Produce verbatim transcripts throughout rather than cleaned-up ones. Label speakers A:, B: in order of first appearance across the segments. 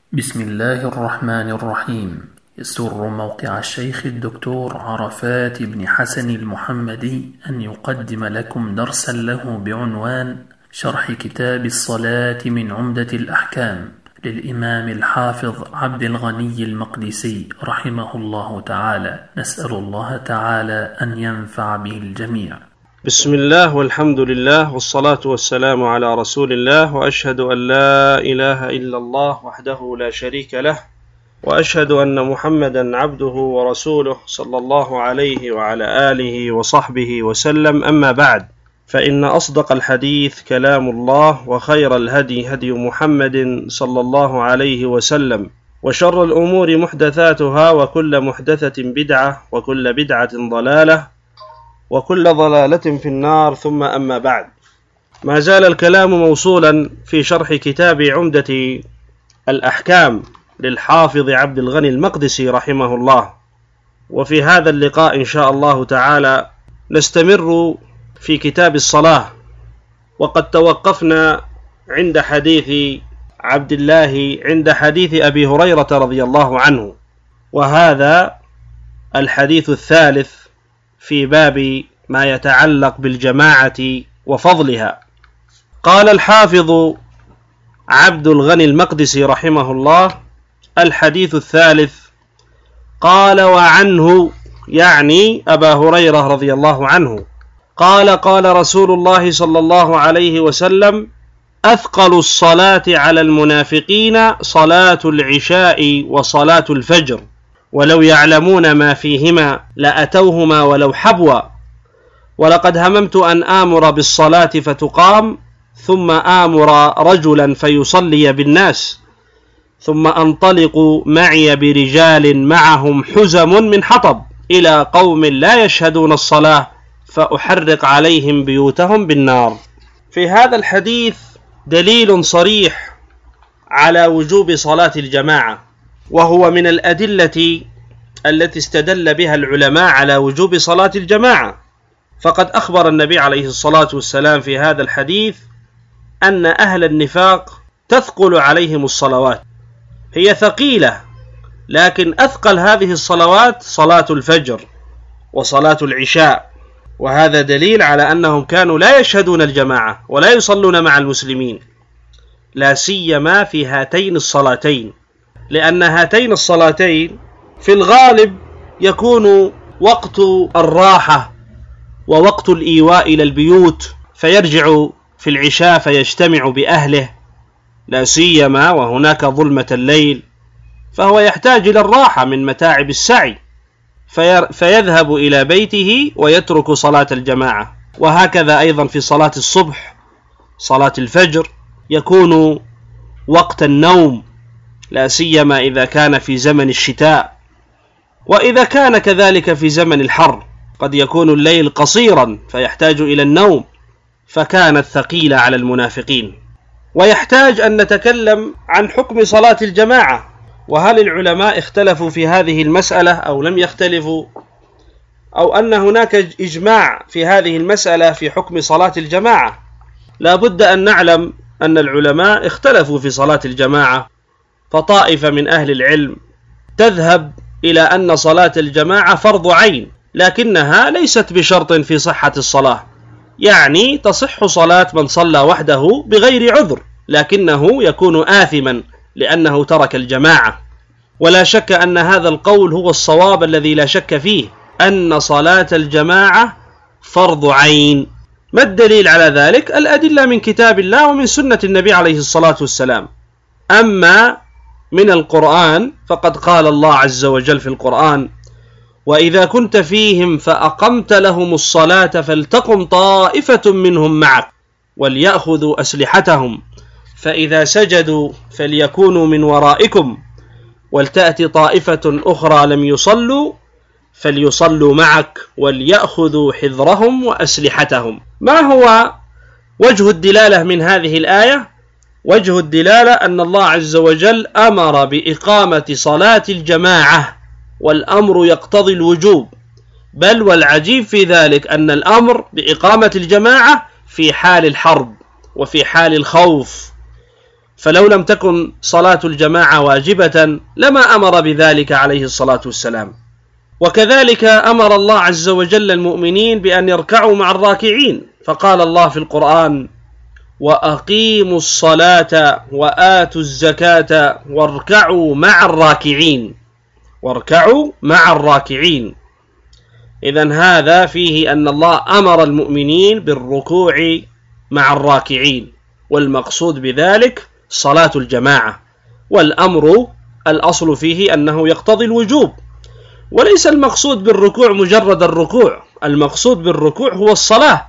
A: بسم الله الرحمن الرحيم. يسر موقع الشيخ الدكتور عرفات بن حسن المحمدي أن يقدم لكم درسا له بعنوان شرح كتاب الصلاة من عمدة الأحكام للإمام الحافظ عبد الغني المقدسي رحمه الله تعالى. نسأل الله تعالى أن ينفع به الجميع.
B: بسم الله والحمد لله والصلاة والسلام على رسول الله، وأشهد أن لا إله إلا الله وحده لا شريك له، وأشهد أن محمدا عبده ورسوله صلى الله عليه وعلى آله وصحبه وسلم. أما بعد، فإن أصدق الحديث كلام الله، وخير الهدي هدي محمد صلى الله عليه وسلم، وشر الأمور محدثاتها، وكل محدثة بدعة، وكل بدعة ضلالة، وكل ضلالة في النار. ثم أما بعد، ما زال الكلام موصولا في شرح كتاب عمدة الأحكام للحافظ عبد الغني المقدسي رحمه الله. وفي هذا اللقاء إن شاء الله تعالى نستمر في كتاب الصلاة، وقد توقفنا عند حديث عبد الله عند حديث أبي هريرة رضي الله عنه، وهذا الحديث الثالث في باب ما يتعلق بالجماعة وفضلها. قال الحافظ عبد الغني المقدسي رحمه الله: الحديث الثالث. قال: وعنه، يعني أبا هريرة رضي الله عنه، قال: قال رسول الله صلى الله عليه وسلم: أثقل الصلاة على المنافقين صلاة العشاء وصلاة الفجر، ولو يعلمون ما فيهما لأتوهما ولو حبوا، ولقد هممت أن آمر بالصلاة فتقام، ثم آمر رجلا فيصلي بالناس، ثم أنطلق معي برجال معهم حزم من حطب إلى قوم لا يشهدون الصلاة فأحرق عليهم بيوتهم بالنار. في هذا الحديث دليل صريح على وجوب صلاة الجماعة، وهو من الأدلة التي استدل بها العلماء على وجوب صلاة الجماعة. فقد أخبر النبي عليه الصلاة والسلام في هذا الحديث أن أهل النفاق تثقل عليهم الصلوات، هي ثقيلة، لكن أثقل هذه الصلوات صلاة الفجر وصلاة العشاء، وهذا دليل على أنهم كانوا لا يشهدون الجماعة ولا يصلون مع المسلمين، لا سيما في هاتين الصلاتين، لأن هاتين الصلاتين في الغالب يكون وقت الراحة ووقت الإيواء إلى البيوت، فيرجع في العشاء فيجتمع بأهله، لا سيما وهناك ظلمة الليل، فهو يحتاج إلى الراحة من متاعب السعي، فيذهب إلى بيته ويترك صلاة الجماعة. وهكذا أيضا في صلاة الصبح، صلاة الفجر، يكون وقت النوم، لا سيما إذا كان في زمن الشتاء، وإذا كان كذلك في زمن الحر قد يكون الليل قصيرا فيحتاج إلى النوم، فكانت ثقيلة على المنافقين. ويحتاج أن نتكلم عن حكم صلاة الجماعة، وهل العلماء اختلفوا في هذه المسألة أو لم يختلفوا، أو أن هناك إجماع في هذه المسألة في حكم صلاة الجماعة. لا بد أن نعلم أن العلماء اختلفوا في صلاة الجماعة، فطائفة من أهل العلم تذهب إلى أن صلاة الجماعة فرض عين، لكنها ليست بشرط في صحة الصلاة، يعني تصح صلاة من صلى وحده بغير عذر، لكنه يكون آثما لأنه ترك الجماعة. ولا شك أن هذا القول هو الصواب الذي لا شك فيه، أن صلاة الجماعة فرض عين. ما الدليل على ذلك؟ الأدلة من كتاب الله ومن سنة النبي عليه الصلاة والسلام. أما من القرآن فقد قال الله عز وجل في القرآن: وإذا كنت فيهم فأقمت لهم الصلاة فلتقم طائفة منهم معك وليأخذوا أسلحتهم فإذا سجدوا فليكونوا من ورائكم ولتأتي طائفة أخرى لم يصلوا فليصلوا معك وليأخذوا حذرهم وأسلحتهم. ما هو وجه الدلالة من هذه الآية؟ وجه الدلالة أن الله عز وجل أمر بإقامة صلاة الجماعة، والأمر يقتضي الوجوب، بل والعجيب في ذلك أن الأمر بإقامة الجماعة في حال الحرب وفي حال الخوف، فلو لم تكن صلاة الجماعة واجبة لما أمر بذلك عليه الصلاة والسلام. وكذلك أمر الله عز وجل المؤمنين بأن يركعوا مع الراكعين، فقال الله في القرآن: وأقيموا الصلاة وآتوا الزكاة واركعوا مع الراكعين. واركعوا مع الراكعين. إذن هذا فيه أن الله أمر المؤمنين بالركوع مع الراكعين، والمقصود بذلك صلاة الجماعة، والأمر الأصل فيه أنه يقتضي الوجوب، وليس المقصود بالركوع مجرد الركوع، المقصود بالركوع هو الصلاة،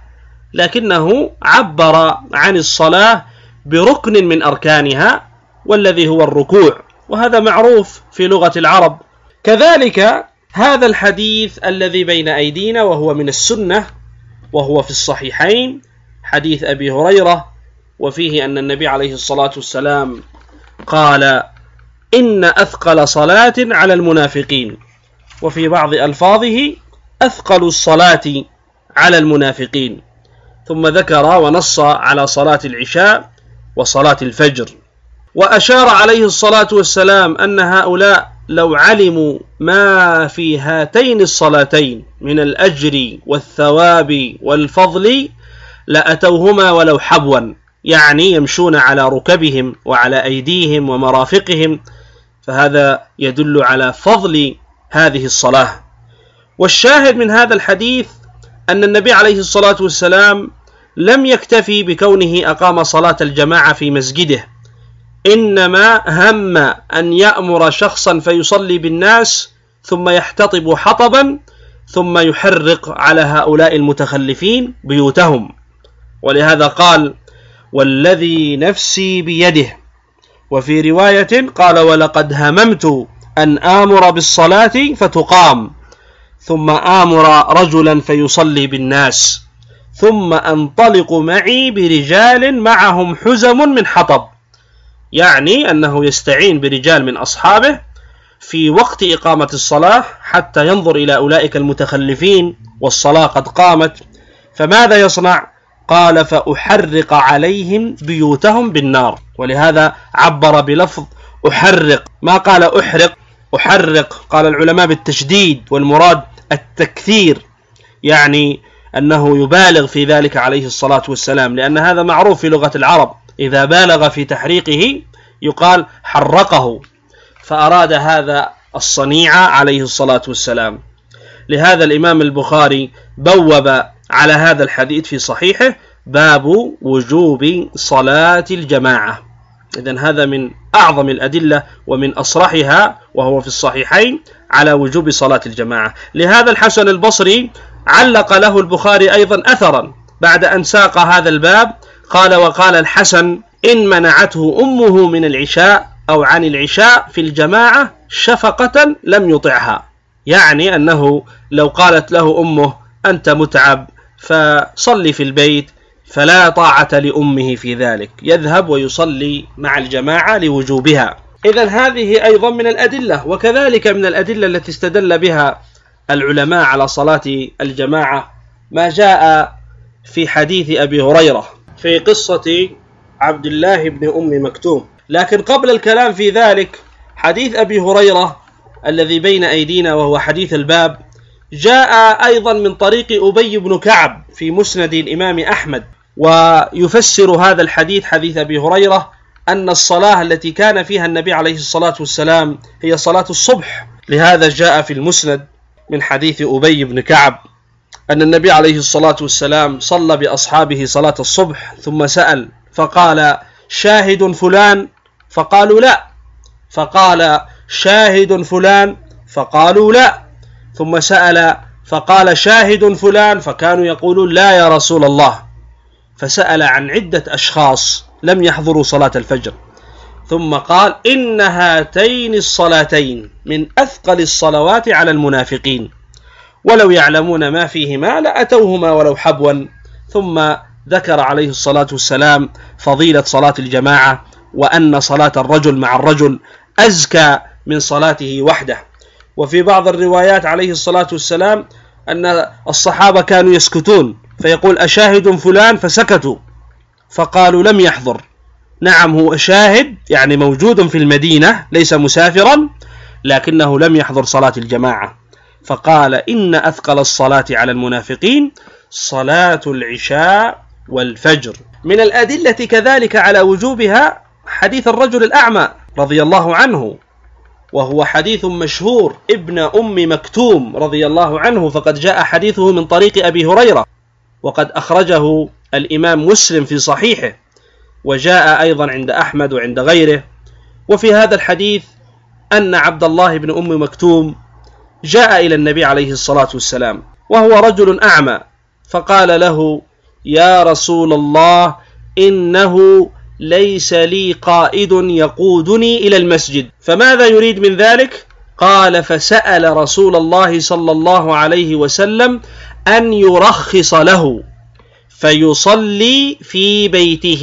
B: لكنه عبر عن الصلاة بركن من أركانها والذي هو الركوع، وهذا معروف في لغة العرب. كذلك هذا الحديث الذي بين أيدينا وهو من السنة وهو في الصحيحين، حديث أبي هريرة، وفيه أن النبي عليه الصلاة والسلام قال: إن أثقل صلاة على المنافقين، وفي بعض ألفاظه أثقل الصلاة على المنافقين، ثم ذكر ونص على صلاة العشاء وصلاة الفجر، وأشار عليه الصلاة والسلام أن هؤلاء لو علموا ما في هاتين الصلاتين من الأجر والثواب والفضل لأتوهما ولو حبوا، يعني يمشون على ركبهم وعلى أيديهم ومرافقهم، فهذا يدل على فضل هذه الصلاة. والشاهد من هذا الحديث أن النبي عليه الصلاة والسلام لم يكتفي بكونه أقام صلاة الجماعة في مسجده، إنما هم أن يأمر شخصا فيصلي بالناس ثم يحتطب حطبا ثم يحرق على هؤلاء المتخلفين بيوتهم، ولهذا قال: والذي نفسي بيده. وفي رواية قال: ولقد هممت أن آمر بالصلاة فتقام، ثم آمر رجلا فيصلي بالناس، ثم أنطلق معي برجال معهم حزم من حطب، يعني أنه يستعين برجال من أصحابه في وقت إقامة الصلاة حتى ينظر إلى أولئك المتخلفين والصلاة قد قامت، فماذا يصنع؟ قال: فأحرق عليهم بيوتهم بالنار. ولهذا عبر بلفظ أحرق، ما قال أحرق. أحرق قال العلماء بالتشديد، والمراد التكثير، يعني أنه يبالغ في ذلك عليه الصلاة والسلام، لأن هذا معروف في لغة العرب، إذا بالغ في تحريقه يقال حرقه، فأراد هذا الصنيع عليه الصلاة والسلام. لهذا الإمام البخاري بوب على هذا الحديث في صحيحه: باب وجوب صلاة الجماعة. إذن هذا من أعظم الأدلة ومن أصرحها، وهو في الصحيحين، على وجوب صلاة الجماعة. لهذا الحسن البصري علق له البخاري أيضا أثرا بعد أن ساق هذا الباب، قال: وقال الحسن: إن منعته أمه من العشاء أو عن العشاء في الجماعة شفقة لم يطعها، يعني أنه لو قالت له أمه: أنت متعب فصلي في البيت، فلا طاعة لأمه في ذلك، يذهب ويصلي مع الجماعة لوجوبها. إذن هذه أيضا من الأدلة. وكذلك من الأدلة التي استدل بها العلماء على صلاة الجماعة ما جاء في حديث أبي هريرة في قصة عبد الله بن أم مكتوم. لكن قبل الكلام في ذلك، حديث أبي هريرة الذي بين أيدينا وهو حديث الباب جاء أيضا من طريق أبي بن كعب في مسند الإمام أحمد، ويفسر هذا الحديث حديث أبي هريرة أن الصلاة التي كان فيها النبي عليه الصلاة والسلام هي صلاة الصبح. لهذا جاء في المسند من حديث أبي بن كعب أن النبي عليه الصلاة والسلام صلى بأصحابه صلاة الصبح، ثم سأل فقال: شاهد فلان؟ فقالوا لا. فقال: شاهد فلان؟ فقالوا لا. ثم سأل فقال: شاهد فلان؟ فكانوا يقولون: لا يا رسول الله. فسأل عن عدة أشخاص لم يحضروا صلاة الفجر، ثم قال: إن هاتين الصلاتين من أثقل الصلوات على المنافقين، ولو يعلمون ما فيهما لأتوهما ولو حبوا. ثم ذكر عليه الصلاة والسلام فضيلة صلاة الجماعة، وأن صلاة الرجل مع الرجل أزكى من صلاته وحده. وفي بعض الروايات عليه الصلاة والسلام أن الصحابة كانوا يسكتون، فيقول: أشاهد فلان؟ فسكتوا، فقالوا: لم يحضر. نعم هو شاهد يعني موجود في المدينة ليس مسافرا، لكنه لم يحضر صلاة الجماعة، فقال إن أثقل الصلاة على المنافقين صلاة العشاء والفجر. من الأدلة كذلك على وجوبها حديث الرجل الأعمى رضي الله عنه، وهو حديث مشهور، ابن أم مكتوم رضي الله عنه، فقد جاء حديثه من طريق أبي هريرة، وقد أخرجه الإمام مسلم في صحيحه، وجاء أيضا عند أحمد وعند غيره. وفي هذا الحديث أن عبد الله بن أم مكتوم جاء إلى النبي عليه الصلاة والسلام وهو رجل أعمى، فقال له: يا رسول الله، إنه ليس لي قائد يقودني إلى المسجد، فماذا يريد من ذلك؟ قال: فسأل رسول الله صلى الله عليه وسلم أن يرخص له فيصلي في بيته،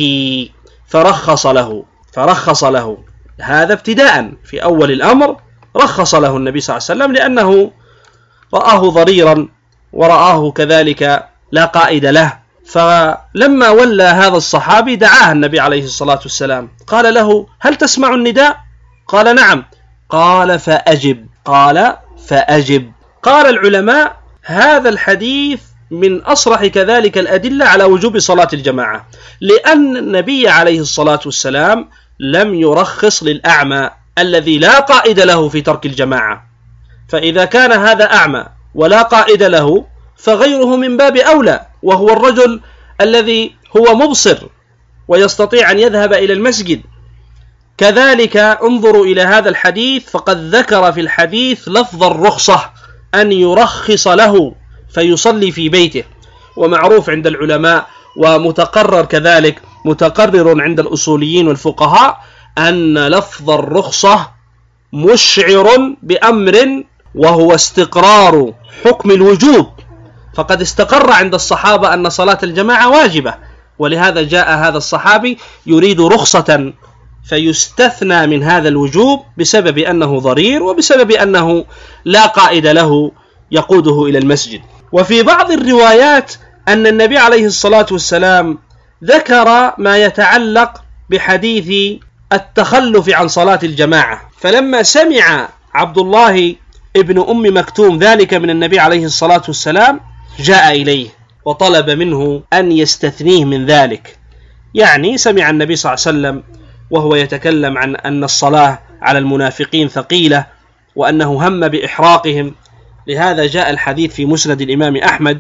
B: فرخص له فرخص له هذا ابتداء في أول الأمر، رخص له النبي صلى الله عليه وسلم لأنه رآه ضريرا ورآه كذلك لا قائد له. فلما ولى هذا الصحابي دعاه النبي عليه الصلاة والسلام، قال له: هل تسمع النداء؟ قال: نعم. قال: فأجب. قال: فأجب. قال العلماء: هذا الحديث من أصرح كذلك الأدلة على وجوب صلاة الجماعة، لأن النبي عليه الصلاة والسلام لم يرخص للأعمى الذي لا قائد له في ترك الجماعة، فإذا كان هذا أعمى ولا قائد له فغيره من باب أولى، وهو الرجل الذي هو مبصر ويستطيع أن يذهب إلى المسجد. كذلك انظروا إلى هذا الحديث، فقد ذكر في الحديث لفظ الرخصة، أن يرخص له فيصلي في بيته. ومعروف عند العلماء ومتقرر كذلك متقرر عند الأصوليين والفقهاء أن لفظ الرخصة مشعر بأمر، وهو استقرار حكم الوجوب، فقد استقر عند الصحابة أن صلاة الجماعة واجبة، ولهذا جاء هذا الصحابي يريد رخصة فيستثنى من هذا الوجوب بسبب أنه ضرير وبسبب أنه لا قائد له يقوده إلى المسجد. وفي بعض الروايات أن النبي عليه الصلاة والسلام ذكر ما يتعلق بحديث التخلف عن صلاة الجماعة، فلما سمع عبد الله ابن أم مكتوم ذلك من النبي عليه الصلاة والسلام جاء إليه وطلب منه أن يستثنيه من ذلك. يعني سمع النبي صلى الله عليه وسلم وهو يتكلم عن أن الصلاة على المنافقين ثقيلة وأنه هم بإحراقهم، لهذا جاء الحديث في مسند الإمام أحمد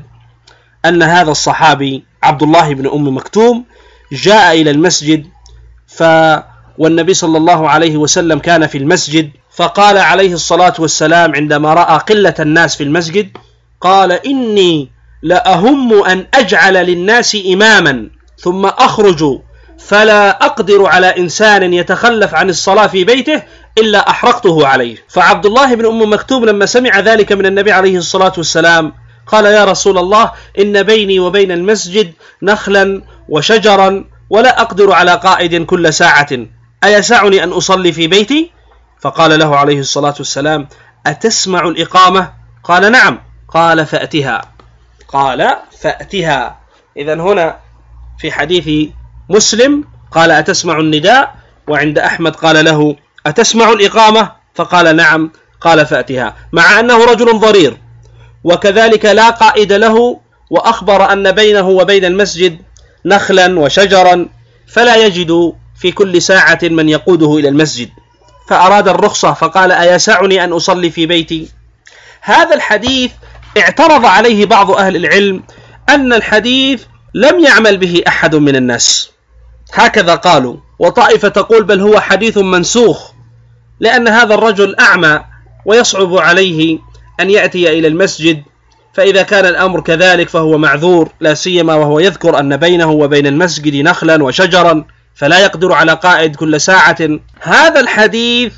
B: أن هذا الصحابي عبد الله بن أم مكتوم جاء إلى المسجد، ف والنبي صلى الله عليه وسلم كان في المسجد، فقال عليه الصلاة والسلام عندما رأى قلة الناس في المسجد، قال: إني لأهم أن أجعل للناس إماما ثم أخرج فلا أقدر على إنسان يتخلف عن الصلاة في بيته إلا أحرقته عليه. فعبد الله بن أم مكتوم لما سمع ذلك من النبي عليه الصلاة والسلام قال: يا رسول الله، إن بيني وبين المسجد نخلا وشجرا ولا أقدر على قائد كل ساعة، أيسعني أن أصلي في بيتي؟ فقال له عليه الصلاة والسلام: أتسمع الإقامة؟ قال: نعم. قال: فأتها. قال: فأتها. إذن هنا في حديث مسلم قال: أتسمع النداء، وعند أحمد قال له: أتسمع الإقامة؟ فقال: نعم. قال: فأتها، مع أنه رجل ضرير وكذلك لا قائد له، وأخبر أن بينه وبين المسجد نخلا وشجرا فلا يجد في كل ساعة من يقوده إلى المسجد، فأراد الرخصة فقال: أيسعني أن أصلي في بيتي؟ هذا الحديث اعترض عليه بعض أهل العلم أن الحديث لم يعمل به أحد من الناس، هكذا قالوا، وطائفة تقول بل هو حديث منسوخ، لأن هذا الرجل أعمى ويصعب عليه أن يأتي إلى المسجد، فإذا كان الأمر كذلك فهو معذور، لا سيما وهو يذكر أن بينه وبين المسجد نخلا وشجرا فلا يقدر على قائد كل ساعة. هذا الحديث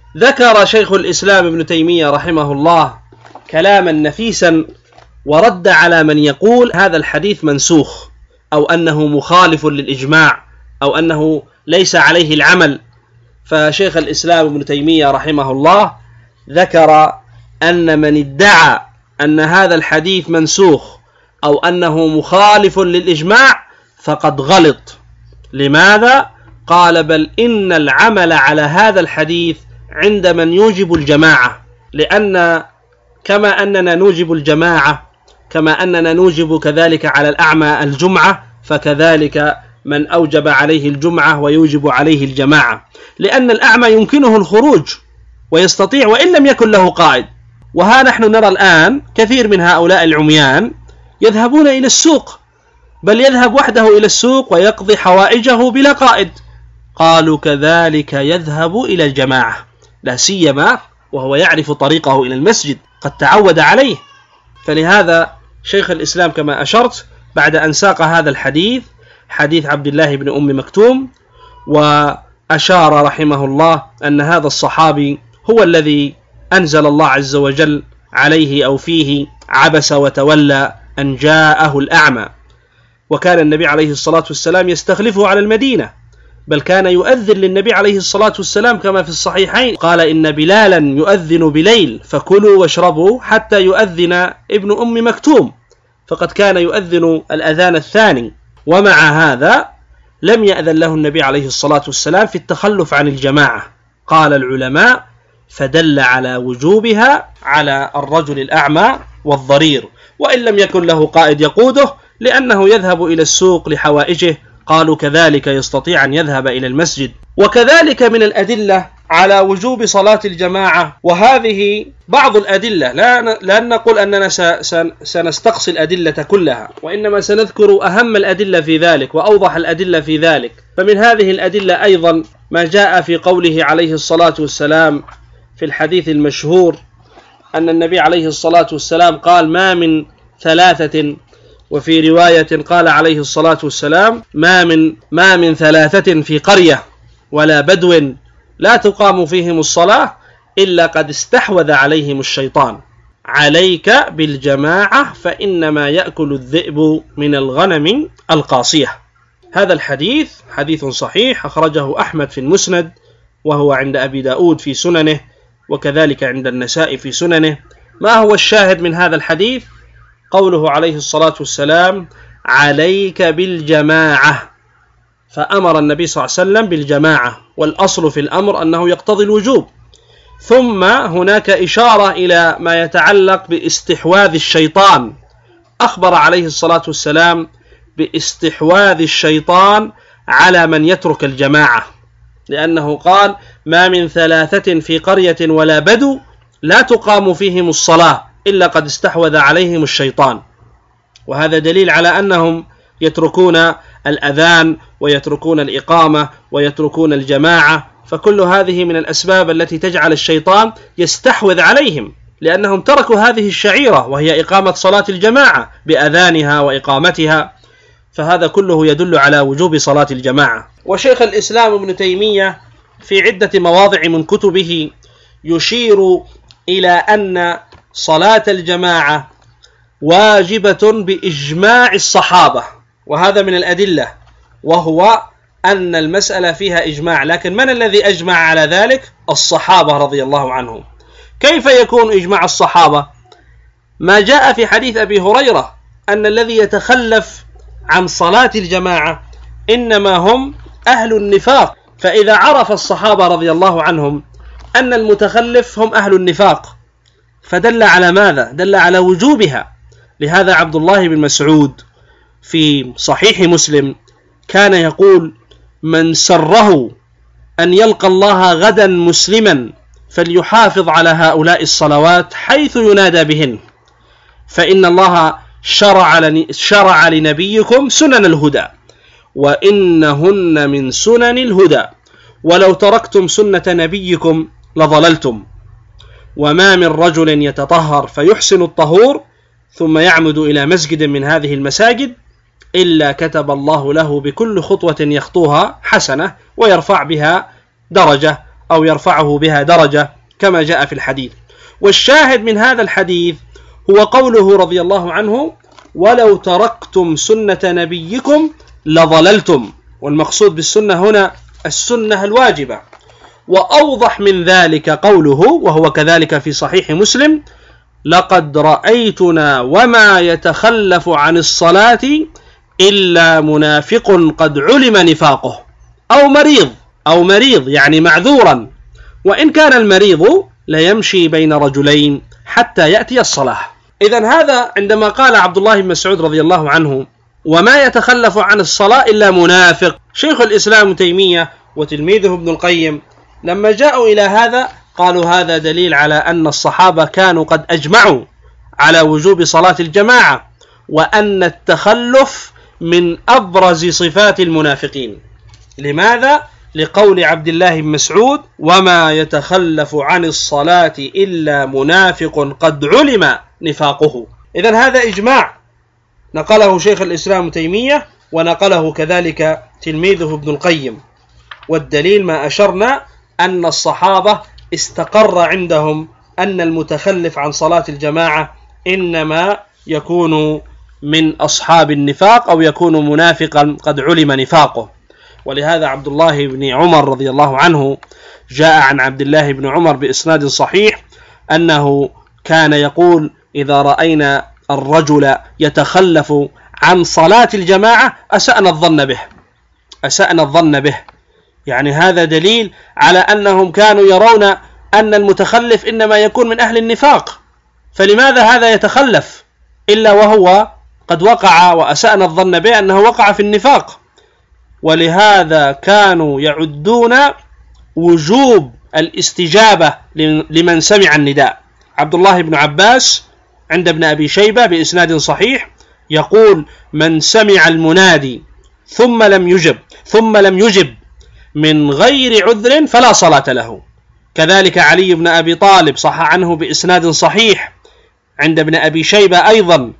B: ذكر شيخ الإسلام ابن تيمية رحمه الله كلاما نفيسا ورد على من يقول هذا الحديث منسوخ أو أنه مخالف للإجماع أو أنه ليس عليه العمل. فشيخ الإسلام ابن تيمية رحمه الله ذكر أن من ادعى أن هذا الحديث منسوخ أو أنه مخالف للإجماع فقد غلط. لماذا؟ قال بل إن العمل على هذا الحديث عند من يوجب الجماعة، لأن كما أننا نوجب الجماعة كما أننا نوجب كذلك على الأعمى الجمعة، فكذلك من أوجب عليه الجمعة ويوجب عليه الجماعة، لأن الأعمى يمكنه الخروج ويستطيع وإن لم يكن له قائد. وها نحن نرى الآن كثير من هؤلاء العميان يذهبون إلى السوق، بل يذهب وحده إلى السوق ويقضي حوائجه بلا قائد. قالوا كذلك يذهب إلى الجماعة، لا سيما وهو يعرف طريقه إلى المسجد، قد تعود عليه. فلهذا شيخ الإسلام كما أشرت بعد أن ساق هذا الحديث، حديث عبد الله بن أم مكتوم، وأشار رحمه الله أن هذا الصحابي هو الذي أنزل الله عز وجل عليه أو فيه عبس وتولى أن جاءه الأعمى، وكان النبي عليه الصلاة والسلام يستخلفه على المدينة، بل كان يؤذن للنبي عليه الصلاة والسلام كما في الصحيحين، قال إن بلالا يؤذن بليل فكلوا واشربوا حتى يؤذن ابن أم مكتوم، فقد كان يؤذن الأذان الثاني. ومع هذا لم يأذن له النبي عليه الصلاة والسلام في التخلف عن الجماعة. قال العلماء فدل على وجوبها على الرجل الأعمى والضرير، وإن لم يكن له قائد يقوده لأنه يذهب إلى السوق لحوائجه. قالوا كذلك يستطيع أن يذهب إلى المسجد. وكذلك من الأدلة على وجوب صلاة الجماعة، وهذه بعض الأدلة، لا نقول أننا سنستقصي الأدلة كلها، وإنما سنذكر أهم الأدلة في ذلك وأوضح الأدلة في ذلك. فمن هذه الأدلة أيضا ما جاء في قوله عليه الصلاة والسلام في الحديث المشهور أن النبي عليه الصلاة والسلام قال ما من ثلاثة، وفي رواية قال عليه الصلاة والسلام ما من ما من ثلاثة في قرية ولا بدو لا تقام فيهم الصلاة إلا قد استحوذ عليهم الشيطان، عليك بالجماعة فإنما يأكل الذئب من الغنم القاصية. هذا الحديث حديث صحيح، أخرجه أحمد في المسند، وهو عند أبي داود في سننه، وكذلك عند النسائي في سننه. ما هو الشاهد من هذا الحديث؟ قوله عليه الصلاة والسلام عليك بالجماعة، فأمر النبي صلى الله عليه وسلم بالجماعة، والأصل في الأمر أنه يقتضي الوجوب. ثم هناك إشارة إلى ما يتعلق باستحواذ الشيطان، أخبر عليه الصلاة والسلام باستحواذ الشيطان على من يترك الجماعة، لأنه قال ما من ثلاثة في قرية ولا بدو لا تقام فيهم الصلاة إلا قد استحوذ عليهم الشيطان. وهذا دليل على أنهم يتركون الأذان ويتركون الإقامة ويتركون الجماعة، فكل هذه من الأسباب التي تجعل الشيطان يستحوذ عليهم، لأنهم تركوا هذه الشعيرة وهي إقامة صلاة الجماعة بأذانها وإقامتها، فهذا كله يدل على وجوب صلاة الجماعة. وشيخ الإسلام ابن تيمية في عدة مواضع من كتبه يشير إلى أن صلاة الجماعة واجبة بإجماع الصحابة، وهذا من الأدلة، وهو أن المسألة فيها إجماع. لكن من الذي أجمع على ذلك؟ الصحابة رضي الله عنهم. كيف يكون إجماع الصحابة؟ ما جاء في حديث أبي هريرة أن الذي يتخلف عن صلاة الجماعة إنما هم أهل النفاق، فإذا عرف الصحابة رضي الله عنهم أن المتخلف هم أهل النفاق فدل على ماذا؟ دل على وجوبها. لهذا عبد الله بن مسعود في صحيح مسلم كان يقول من سره أن يلقى الله غدا مسلما فليحافظ على هؤلاء الصلوات حيث ينادى بهن، فإن الله شرع, شرع لنبيكم سنن الهدى وإنهن من سنن الهدى، ولو تركتم سنة نبيكم لضللتم. وما من رجل يتطهر فيحسن الطهور ثم يعمد إلى مسجد من هذه المساجد إلا كتب الله له بكل خطوة يخطوها حسنة ويرفع بها درجة أو يرفعه بها درجة كما جاء في الحديث. والشاهد من هذا الحديث هو قوله رضي الله عنه ولو تركتم سنة نبيكم لضللتم، والمقصود بالسنة هنا السنة الواجبة. وأوضح من ذلك قوله وهو كذلك في صحيح مسلم لقد رأيتنا وما يتخلف عن الصلاة إلا منافق قد علم نفاقه، أو مريض أو مريض يعني معذورا، وإن كان المريض ليمشي بين رجلين حتى يأتي الصلاة. إذن هذا عندما قال عبد الله بن مسعود رضي الله عنه وما يتخلف عن الصلاة إلا منافق، شيخ الإسلام ابن تيمية وتلميذه ابن القيم لما جاءوا إلى هذا قالوا هذا دليل على أن الصحابة كانوا قد أجمعوا على وجوب صلاة الجماعة، وأن التخلف من أبرز صفات المنافقين. لماذا؟ لقول عبد الله بن مسعود وما يتخلف عن الصلاة إلا منافق قد علم نفاقه. إذن هذا إجماع نقله شيخ الإسلام ابن تيمية ونقله كذلك تلميذه ابن القيم، والدليل ما أشرنا أن الصحابة استقر عندهم أن المتخلف عن صلاة الجماعة إنما يكون من أصحاب النفاق أو يكون منافقا قد علم نفاقه. ولهذا عبد الله بن عمر رضي الله عنه جاء عن عبد الله بن عمر بإسناد صحيح أنه كان يقول إذا رأينا الرجل يتخلف عن صلاة الجماعة أسأنا الظن به أسأنا الظن به يعني هذا دليل على أنهم كانوا يرون أن المتخلف إنما يكون من أهل النفاق، فلماذا هذا يتخلف إلا وهو قد وقع وأسأنا الظن به أنه وقع في النفاق. ولهذا كانوا يعدون وجوب الاستجابة لمن سمع النداء. عبد الله بن عباس عند ابن أبي شيبة بإسناد صحيح يقول من سمع المنادي ثم لم يجب ثم لم يجب من غير عذر فلا صلاة له. كذلك علي بن أبي طالب صح عنه بإسناد صحيح عند ابن أبي شيبة أيضا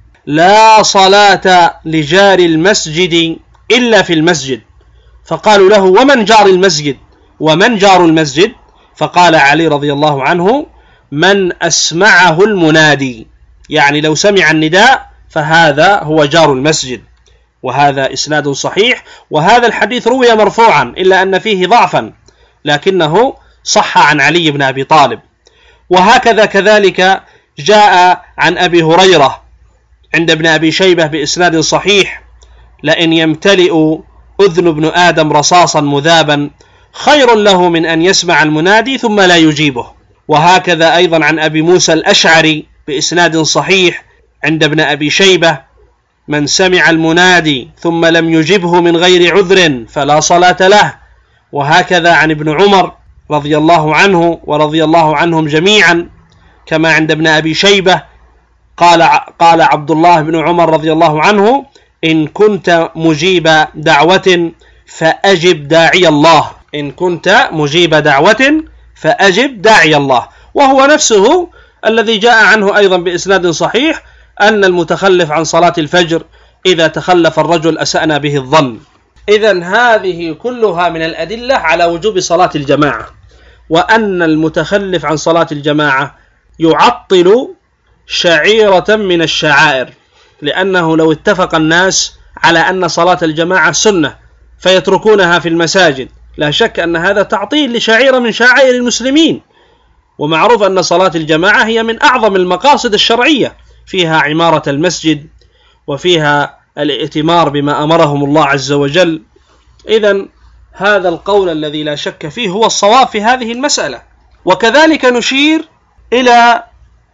B: لا صلاة لجار المسجد إلا في المسجد، فقالوا له ومن جار المسجد ومن جار المسجد؟ فقال علي رضي الله عنه من أسمعه المنادي، يعني لو سمع النداء فهذا هو جار المسجد. وهذا إسناد صحيح، وهذا الحديث روي مرفوعا إلا أن فيه ضعفا لكنه صح عن علي بن أبي طالب. وهكذا كذلك جاء عن أبي هريرة عند ابن أبي شيبة بإسناد صحيح لئن يمتلئ أذن ابن آدم رصاصا مذابا خير له من أن يسمع المنادي ثم لا يجيبه. وهكذا أيضا عن أبي موسى الأشعري بإسناد صحيح عند ابن أبي شيبة من سمع المنادي ثم لم يجبه من غير عذر فلا صلاة له. وهكذا عن ابن عمر رضي الله عنه ورضي الله عنهم جميعا كما عند ابن أبي شيبة قال قال عبد الله بن عمر رضي الله عنه إن كنت مجيب دعوة فأجب داعي الله إن كنت مجيب دعوة فأجب داعي الله. وهو نفسه الذي جاء عنه أيضا بإسناد صحيح أن المتخلف عن صلاة الفجر إذا تخلف الرجل أسأنا به الظن. إذن هذه كلها من الأدلة على وجوب صلاة الجماعة، وأن المتخلف عن صلاة الجماعة يعطل شعيرة من الشعائر، لأنه لو اتفق الناس على أن صلاة الجماعة سنة فيتركونها في المساجد لا شك أن هذا تعطيل لشعيرة من شعائر المسلمين. ومعروف أن صلاة الجماعة هي من أعظم المقاصد الشرعية، فيها عمارة المسجد وفيها الائتمار بما أمرهم الله عز وجل. إذن هذا القول الذي لا شك فيه هو الصواب في هذه المسألة. وكذلك نشير إلى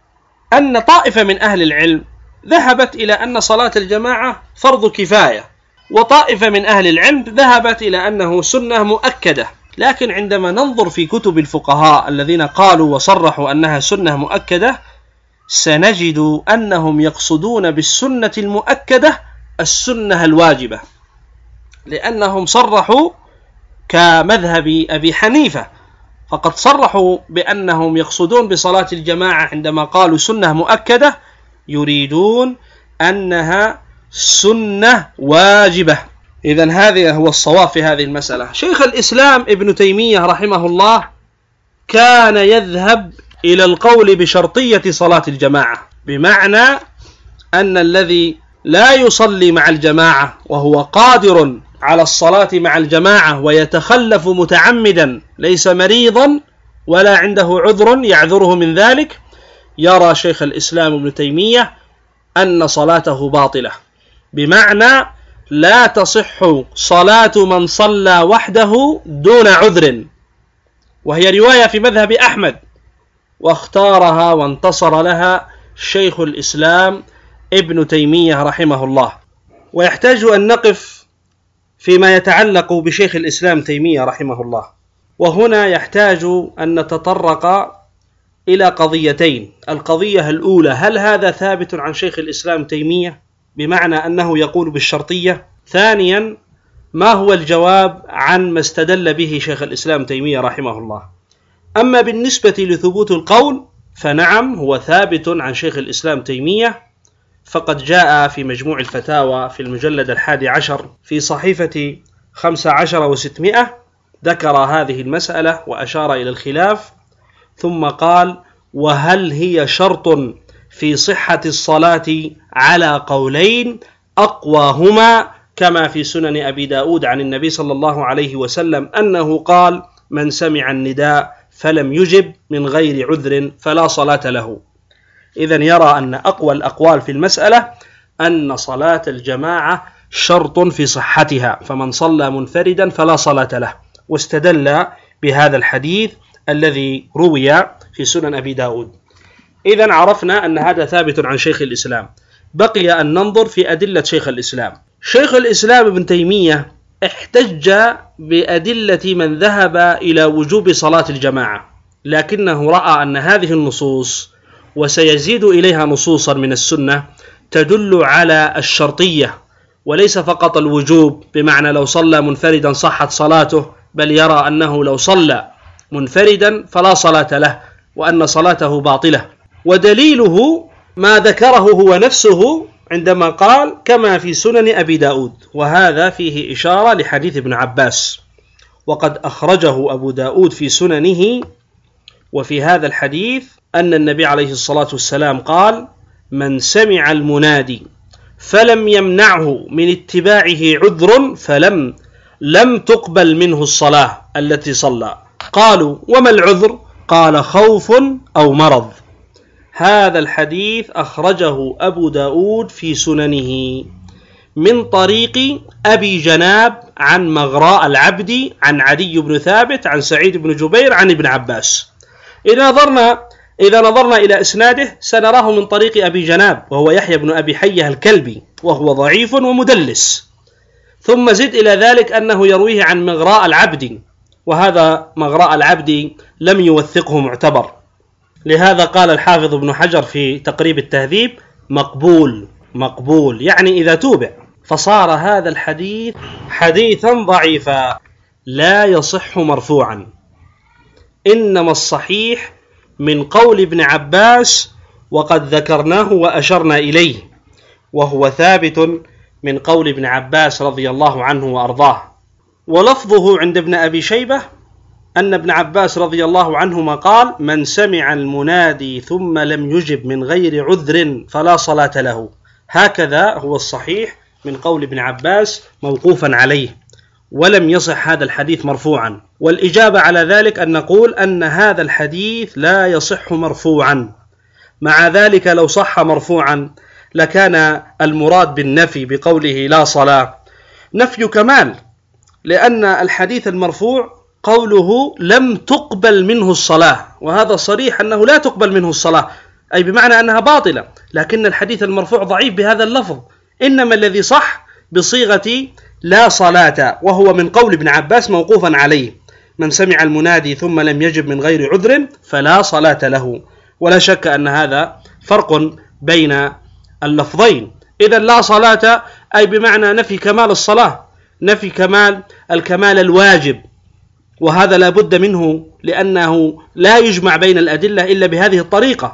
B: أن طائفة من أهل العلم ذهبت إلى أن صلاة الجماعة فرض كفاية، وطائفة من أهل العلم ذهبت إلى أنه سنة مؤكدة. لكن عندما ننظر في كتب الفقهاء الذين قالوا وصرحوا أنها سنة مؤكدة سنجد أنهم يقصدون بالسنة المؤكدة السنة الواجبة، لأنهم صرحوا كمذهب أبي حنيفة، فقد صرحوا بأنهم يقصدون بصلاة الجماعة عندما قالوا سنة مؤكدة يريدون أنها سنة واجبة. إذن هذا هو الصواب في هذه المسألة. شيخ الإسلام ابن تيمية رحمه الله كان يذهب إلى القول بشرطية صلاة الجماعة، بمعنى أن الذي لا يصلي مع الجماعة وهو قادر على الصلاة مع الجماعة ويتخلف متعمدا ليس مريضا ولا عنده عذر يعذره من ذلك، يرى شيخ الإسلام ابن تيمية أن صلاته باطلة، بمعنى لا تصح صلاة من صلى وحده دون عذر، وهي رواية في مذهب أحمد، واختارها وانتصر لها شيخ الإسلام ابن تيمية رحمه الله. ويحتاج أن نقف فيما يتعلق بشيخ الإسلام تيمية رحمه الله، وهنا يحتاج أن نتطرق إلى قضيتين. القضية الأولى: هل هذا ثابت عن شيخ الإسلام تيمية بمعنى أنه يقول بالشرطية؟ ثانيا: ما هو الجواب عن ما استدل به شيخ الإسلام تيمية رحمه الله؟ أما بالنسبة لثبوت القول فنعم، هو ثابت عن شيخ الإسلام تيمية، فقد جاء في مجموع الفتاوى في المجلد الحادي عشر في صحيفة خمسة عشر وستمائة ذكر هذه المسألة وأشار إلى الخلاف، ثم قال: وهل هي شرط في صحة الصلاة على قولين أقواهما كما في سنن أبي داود عن النبي صلى الله عليه وسلم أنه قال: من سمع النداء فلم يجب من غير عذر فلا صلاة له. إذن يرى أن أقوى الأقوال في المسألة أن صلاة الجماعة شرط في صحتها، فمن صلى منفردا فلا صلاة له، واستدل بهذا الحديث الذي روي في سنن أبي داود. إذن عرفنا أن هذا ثابت عن شيخ الإسلام. بقي أن ننظر في أدلة شيخ الإسلام. شيخ الإسلام ابن تيمية احتج بأدلة من ذهب إلى وجوب صلاة الجماعة، لكنه رأى أن هذه النصوص وسيزيد إليها نصوصا من السنة تدل على الشرطية وليس فقط الوجوب، بمعنى لو صلى منفردا صحت صلاته، بل يرى أنه لو صلى منفردا فلا صلاة له وأن صلاته باطلة. ودليله ما ذكره هو نفسه عندما قال: كما في سنن أبي داود، وهذا فيه إشارة لحديث ابن عباس، وقد أخرجه أبو داود في سننه. وفي هذا الحديث أن النبي عليه الصلاة والسلام قال: من سمع المنادي فلم يمنعه من اتباعه عذر فلم لم تقبل منه الصلاة التي صلى. قالوا: وما العذر؟ قال: خوف أو مرض. هذا الحديث أخرجه أبو داود في سننه من طريق أبي جناب عن مغراء العبد عن عدي بن ثابت عن سعيد بن جبير عن ابن عباس. إذا نظرنا إذا نظرنا إلى إسناده سنراه من طريق أبي جناب، وهو يحيى بن أبي حية الكلبي، وهو ضعيف ومدلس. ثم زد إلى ذلك أنه يرويه عن مغراء العبد، وهذا مغراء العبد لم يوثقه معتبر، لهذا قال الحافظ ابن حجر في تقريب التهذيب: مقبول مقبول، يعني إذا توبع. فصار هذا الحديث حديثا ضعيفا لا يصح مرفوعا، إنما الصحيح من قول ابن عباس، وقد ذكرناه وأشرنا إليه، وهو ثابت من قول ابن عباس رضي الله عنه وأرضاه. ولفظه عند ابن أبي شيبة أن ابن عباس رضي الله عنهما قال: من سمع المنادي ثم لم يجب من غير عذر فلا صلاة له. هكذا هو الصحيح من قول ابن عباس موقوفا عليه، ولم يصح هذا الحديث مرفوعا. والإجابة على ذلك أن نقول أن هذا الحديث لا يصح مرفوعا. مع ذلك لو صح مرفوعا لكان المراد بالنفي بقوله لا صلاة نفي كمال، لأن الحديث المرفوع قوله لم تقبل منه الصلاة، وهذا صريح أنه لا تقبل منه الصلاة، أي بمعنى أنها باطلة، لكن الحديث المرفوع ضعيف بهذا اللفظ. إنما الذي صح بصيغة لا صلاة، وهو من قول ابن عباس موقوفا عليه: من سمع المنادي ثم لم يجب من غير عذر فلا صلاة له. ولا شك أن هذا فرق بين اللفظين. إذا لا صلاة أي بمعنى نفي كمال الصلاة، نفي كمال الكمال الواجب، وهذا لا بد منه، لأنه لا يجمع بين الأدلة إلا بهذه الطريقة،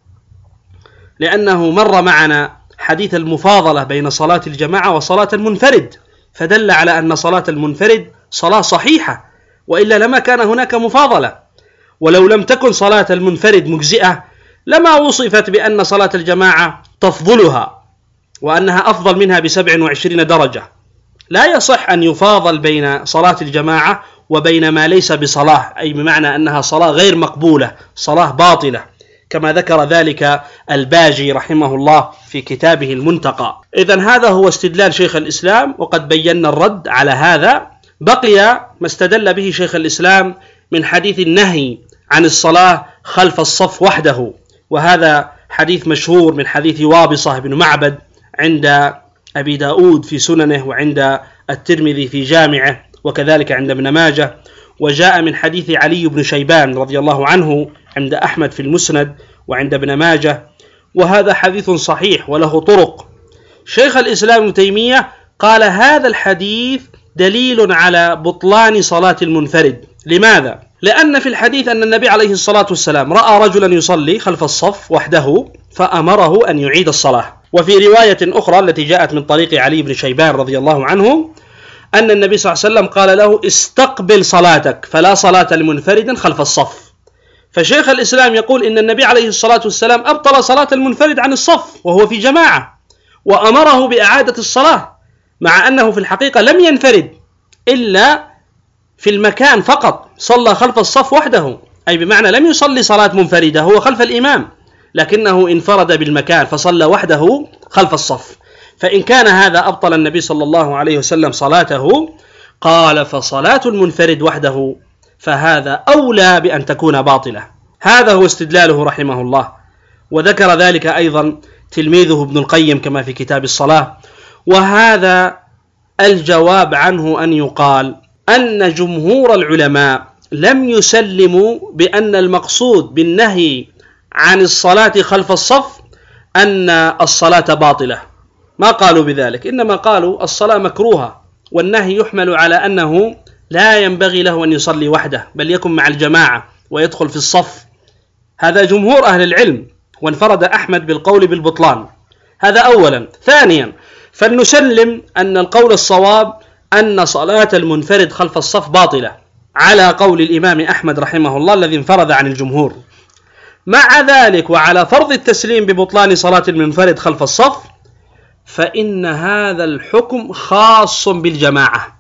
B: لأنه مر معنا حديث المفاضلة بين صلاة الجماعة وصلاة المنفرد، فدل على أن صلاة المنفرد صلاة صحيحة، وإلا لما كان هناك مفاضلة. ولو لم تكن صلاة المنفرد مجزئة لما وصفت بأن صلاة الجماعة تفضلها وأنها أفضل منها بسبع وعشرين درجة. لا يصح أن يفاضل بين صلاة الجماعة وبين ما ليس بصلاة، أي بمعنى أنها صلاة غير مقبولة، صلاة باطلة، كما ذكر ذلك الباجي رحمه الله في كتابه المنتقى. إذن هذا هو استدلال شيخ الإسلام، وقد بينا الرد على هذا. بقي ما استدل به شيخ الإسلام من حديث النهي عن الصلاة خلف الصف وحده، وهذا حديث مشهور من حديث وابصة بن معبد عند أبي داود في سننه، وعند الترمذي في جامعه، وكذلك عند ابن ماجه، وجاء من حديث علي بن شيبان رضي الله عنه عند أحمد في المسند وعند ابن ماجه، وهذا حديث صحيح وله طرق. شيخ الإسلام ابن تيمية قال هذا الحديث دليل على بطلان صلاة المنفرد. لماذا؟ لأن في الحديث أن النبي عليه الصلاة والسلام رأى رجلا يصلي خلف الصف وحده فأمره أن يعيد الصلاة. وفي رواية أخرى التي جاءت من طريق علي بن شيبان رضي الله عنه أن النبي صلى الله عليه وسلم قال له استقبل صلاتك فلا صلاة لمنفرد خلف الصف. فشيخ الإسلام يقول إن النبي عليه الصلاة والسلام أبطل صلاة المنفرد عن الصف وهو في جماعة، وأمره بإعادة الصلاة، مع أنه في الحقيقة لم ينفرد إلا في المكان فقط، صلى خلف الصف وحده، أي بمعنى لم يصلي صلاة منفردة، هو خلف الإمام لكنه انفرد بالمكان فصلى وحده خلف الصف. فإن كان هذا أبطل النبي صلى الله عليه وسلم صلاته، قال فصلاة المنفرد وحده فهذا أولى بأن تكون باطلة. هذا هو استدلاله رحمه الله، وذكر ذلك أيضا تلميذه ابن القيم كما في كتاب الصلاة. وهذا الجواب عنه أن يقال أن جمهور العلماء لم يسلموا بأن المقصود بالنهي عن الصلاة خلف الصف أن الصلاة باطلة، ما قالوا بذلك، إنما قالوا الصلاة مكروهة، والنهي يحمل على أنه لا ينبغي له أن يصلي وحده بل يكن مع الجماعة ويدخل في الصف. هذا جمهور أهل العلم، وانفرد أحمد بالقول بالبطلان. هذا أولا. ثانيا، فلنسلم أن القول الصواب أن صلاة المنفرد خلف الصف باطلة على قول الإمام أحمد رحمه الله الذي انفرد عن الجمهور. مع ذلك وعلى فرض التسليم ببطلان صلاة المنفرد خلف الصف، فإن هذا الحكم خاص بالجماعة،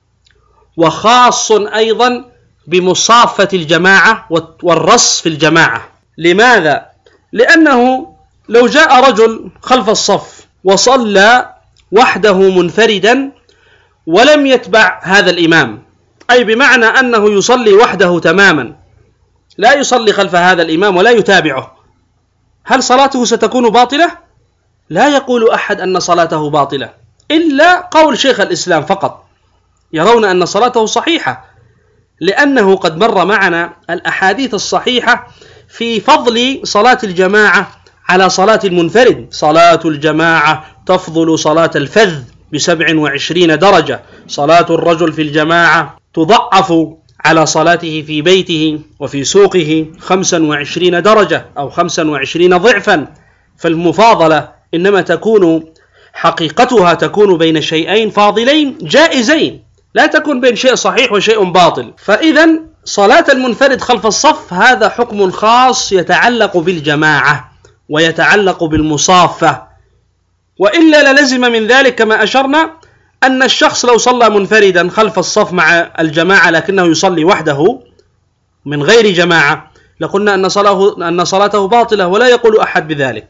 B: وخاص أيضا بمصافة الجماعة والرص في الجماعة. لماذا؟ لأنه لو جاء رجل خلف الصف وصلى وحده منفردا ولم يتبع هذا الإمام، أي بمعنى أنه يصلي وحده تماما، لا يصلي خلف هذا الإمام ولا يتابعه، هل صلاته ستكون باطلة؟ لا يقول أحد أن صلاته باطلة إلا قول شيخ الإسلام فقط، يرون أن صلاته صحيحة، لأنه قد مر معنا الأحاديث الصحيحة في فضل صلاة الجماعة على صلاة المنفرد. صلاة الجماعة تفضل صلاة الفذ بسبع وعشرين درجة، صلاة الرجل في الجماعة تضعف على صلاته في بيته وفي سوقه خمسا وعشرين درجة أو خمسا وعشرين ضعفا. فالمفاضلة إنما تكون حقيقتها تكون بين شيئين فاضلين جائزين، لا تكون بين شيء صحيح وشيء باطل. فإذا صلاة المنفرد خلف الصف هذا حكم خاص يتعلق بالجماعة ويتعلق بالمصافة، وإلا للزم من ذلك كما أشرنا أن الشخص لو صلى منفردا خلف الصف مع الجماعة لكنه يصلي وحده من غير جماعة لقلنا أن صلاته, أن صلاته باطلة، ولا يقول أحد بذلك.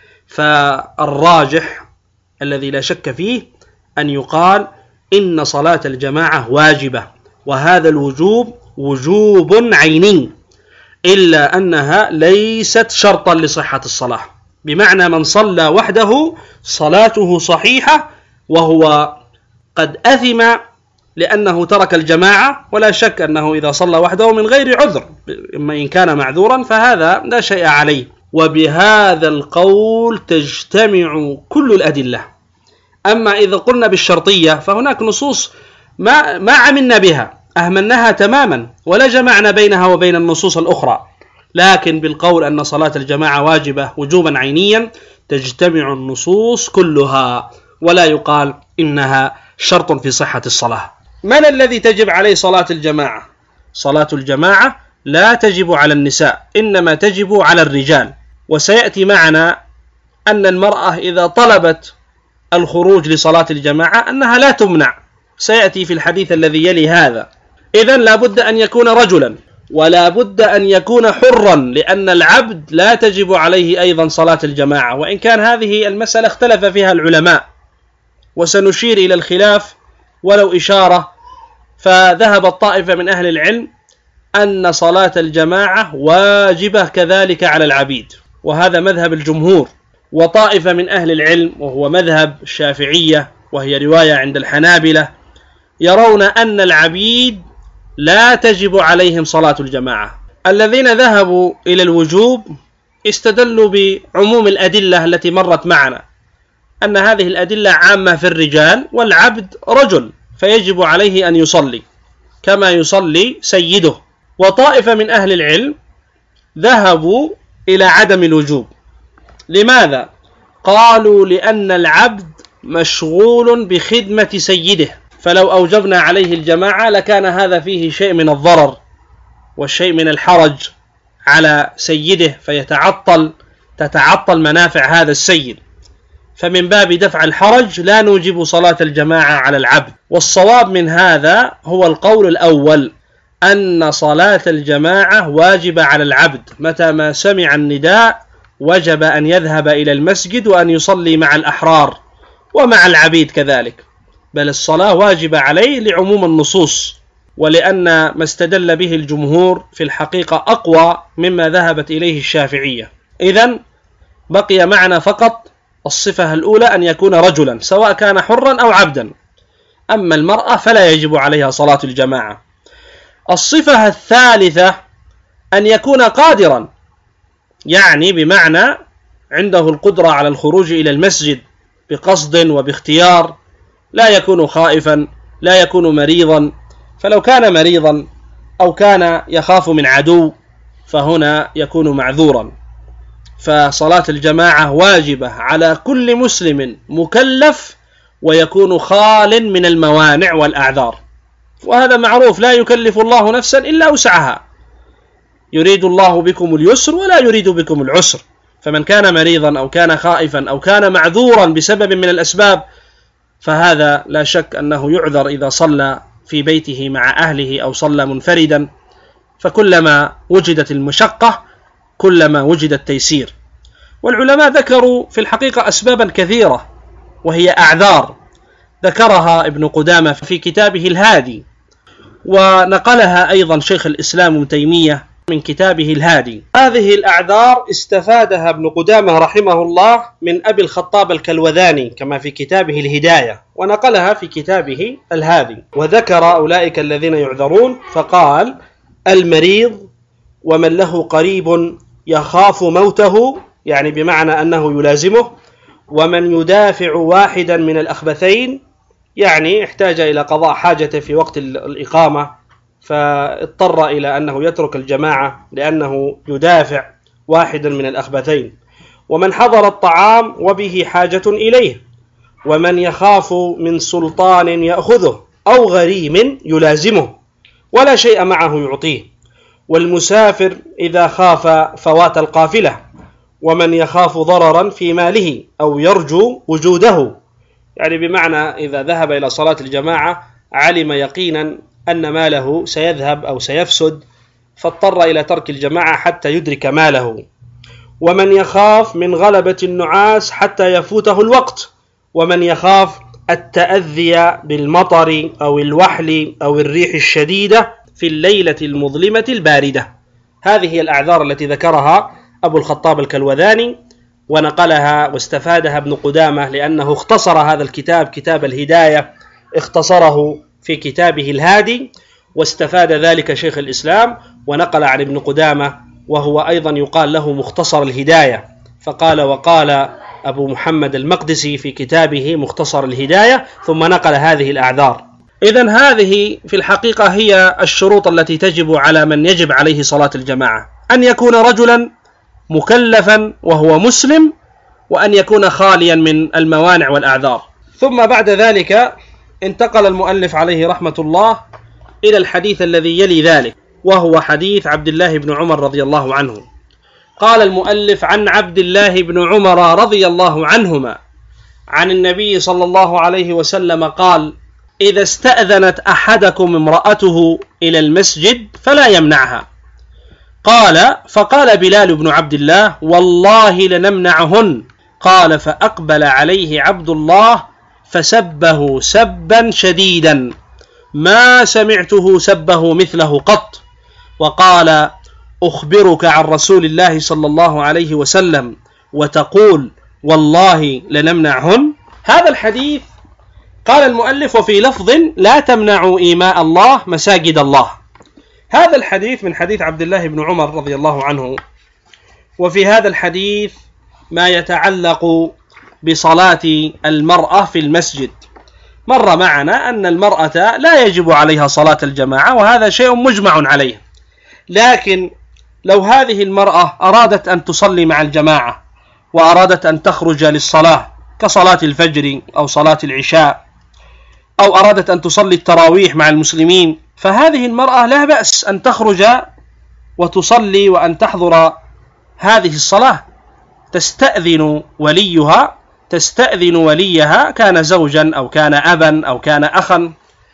B: فالراجح الذي لا شك فيه أن يقال إن صلاة الجماعة واجبة، وهذا الوجوب وجوب عيني، إلا أنها ليست شرطا لصحة الصلاة، بمعنى من صلى وحده صلاته صحيحة وهو قد أثم لأنه ترك الجماعة، ولا شك أنه إذا صلى وحده من غير عذر، إما إن كان معذورا فهذا لا شيء عليه. وبهذا القول تجتمع كل الأدلة. أما إذا قلنا بالشرطية فهناك نصوص ما, ما عملنا بها، أهملناها تماما ولا جمعنا بينها وبين النصوص الأخرى، لكن بالقول أن صلاة الجماعة واجبة وجوبا عينيا تجتمع النصوص كلها، ولا يقال إنها شرط في صحة الصلاة. من الذي تجب عليه صلاة الجماعة؟ صلاة الجماعة لا تجب على النساء، إنما تجب على الرجال. وسيأتي معنا أن المرأة إذا طلبت الخروج لصلاة الجماعة أنها لا تمنع، سيأتي في الحديث الذي يلي هذا. إذن لا بد أن يكون رجلا، ولا بد أن يكون حرا، لأن العبد لا تجب عليه أيضا صلاة الجماعة، وإن كان هذه المسألة اختلف فيها العلماء، وسنشير إلى الخلاف ولو إشارة. فذهب الطائفة من أهل العلم أن صلاة الجماعة واجبة كذلك على العبيد، وهذا مذهب الجمهور. وطائفة من أهل العلم وهو مذهب الشافعية، وهي رواية عند الحنابلة، يرون أن العبيد لا تجب عليهم صلاة الجماعة. الذين ذهبوا إلى الوجوب استدلوا بعموم الأدلة التي مرت معنا، أن هذه الأدلة عامة في الرجال، والعبد رجل فيجب عليه أن يصلي كما يصلي سيده. وطائفة من أهل العلم ذهبوا إلى عدم الوجوب. لماذا؟ قالوا لأن العبد مشغول بخدمة سيده، فلو أوجبنا عليه الجماعة لكان هذا فيه شيء من الضرر والشيء من الحرج على سيده، فيتعطل تتعطل منافع هذا السيد، فمن باب دفع الحرج لا نوجب صلاة الجماعة على العبد. والصواب من هذا هو القول الأول، أن صلاة الجماعة واجبة على العبد، متى ما سمع النداء وجب أن يذهب إلى المسجد وأن يصلي مع الأحرار ومع العبيد كذلك، بل الصلاة واجبة عليه لعموم النصوص، ولأن ما استدل به الجمهور في الحقيقة أقوى مما ذهبت إليه الشافعية. إذن بقي معنا فقط الصفة الأولى، أن يكون رجلا سواء كان حرا أو عبدا، أما المرأة فلا يجب عليها صلاة الجماعة. الصفة الثالثة أن يكون قادرا، يعني بمعنى عنده القدرة على الخروج إلى المسجد بقصد وباختيار، لا يكون خائفا، لا يكون مريضا، فلو كان مريضا أو كان يخاف من عدو فهنا يكون معذورا. فصلاة الجماعة واجبة على كل مسلم مكلف، ويكون خال من الموانع والأعذار، وهذا معروف، لا يكلف الله نفسا إلا وسعها، يريد الله بكم اليسر ولا يريد بكم العسر. فمن كان مريضا أو كان خائفا أو كان معذورا بسبب من الأسباب فهذا لا شك أنه يعذر إذا صلى في بيته مع أهله أو صلى منفردا، فكلما وجدت المشقة كلما وجد التيسير. والعلماء ذكروا في الحقيقة أسبابا كثيرة وهي أعذار، ذكرها ابن قدامة في كتابه الهادي، ونقلها أيضا شيخ الإسلام ابن تيمية من كتابه الهادي. هذه الأعذار استفادها ابن قدامة رحمه الله من أبي الخطاب الكلوذاني كما في كتابه الهداية، ونقلها في كتابه الهادي، وذكر أولئك الذين يعذرون فقال: المريض ومن له قريب يخاف موته، يعني بمعنى أنه يلازمه، ومن يدافع واحدا من الأخبثين، يعني احتاج إلى قضاء حاجته في وقت الإقامة فاضطر إلى أنه يترك الجماعة لأنه يدافع واحدا من الأخبثين، ومن حضر الطعام وبه حاجة إليه، ومن يخاف من سلطان يأخذه أو غريم يلازمه ولا شيء معه يعطيه، والمسافر إذا خاف فوات القافلة، ومن يخاف ضررا في ماله أو يرجو وجوده، يعني بمعنى إذا ذهب إلى صلاة الجماعة علم يقينا أن ماله سيذهب أو سيفسد فاضطر إلى ترك الجماعة حتى يدرك ماله، ومن يخاف من غلبة النعاس حتى يفوته الوقت، ومن يخاف التأذي بالمطر أو الوحل أو الريح الشديدة في الليلة المظلمة الباردة. هذه هي الأعذار التي ذكرها أبو الخطاب الكلوذاني ونقلها واستفادها ابن قدامة، لأنه اختصر هذا الكتاب كتاب الهداية اختصره في كتابه الهادي، واستفاد ذلك شيخ الإسلام ونقل عن ابن قدامة، وهو أيضا يقال له مختصر الهداية، فقال وقال أبو محمد المقدسي في كتابه مختصر الهداية، ثم نقل هذه الأعذار. إذن هذه في الحقيقة هي الشروط التي تجب على من يجب عليه صلاة الجماعة: أن يكون رجلا مكلفا وهو مسلم، وأن يكون خاليا من الموانع والأعذار. ثم بعد ذلك انتقل المؤلف عليه رحمة الله إلى الحديث الذي يلي ذلك، وهو حديث عبد الله بن عمر رضي الله عنه. قال المؤلف: عن عبد الله بن عمر رضي الله عنهما عن النبي صلى الله عليه وسلم قال: إذا استأذنت أحدكم امرأته إلى المسجد فلا يمنعها، قال: فقال بلال بن عبد الله: والله لنمنعهن. قال: فأقبل عليه عبد الله فسبه سبا شديدا ما سمعته سبه مثله قط، وقال: أخبرك عن رسول الله صلى الله عليه وسلم وتقول والله لنمنعهن. هذا الحديث قال المؤلف: وفي لفظ: لا تمنعوا إيماء الله مساجد الله. هذا الحديث من حديث عبد الله بن عمر رضي الله عنه. وفي هذا الحديث ما يتعلق بصلاة المرأة في المسجد. مر معنا أن المرأة لا يجب عليها صلاة الجماعة، وهذا شيء مجمع عليه، لكن لو هذه المرأة أرادت أن تصلي مع الجماعة وأرادت أن تخرج للصلاة كصلاة الفجر أو صلاة العشاء، أو أرادت أن تصلي التراويح مع المسلمين، فهذه المرأة لا بأس أن تخرج وتصلي وأن تحضر هذه الصلاة. تستأذن وليها تستأذن وليها كان زوجا أو كان أبا أو كان أخا،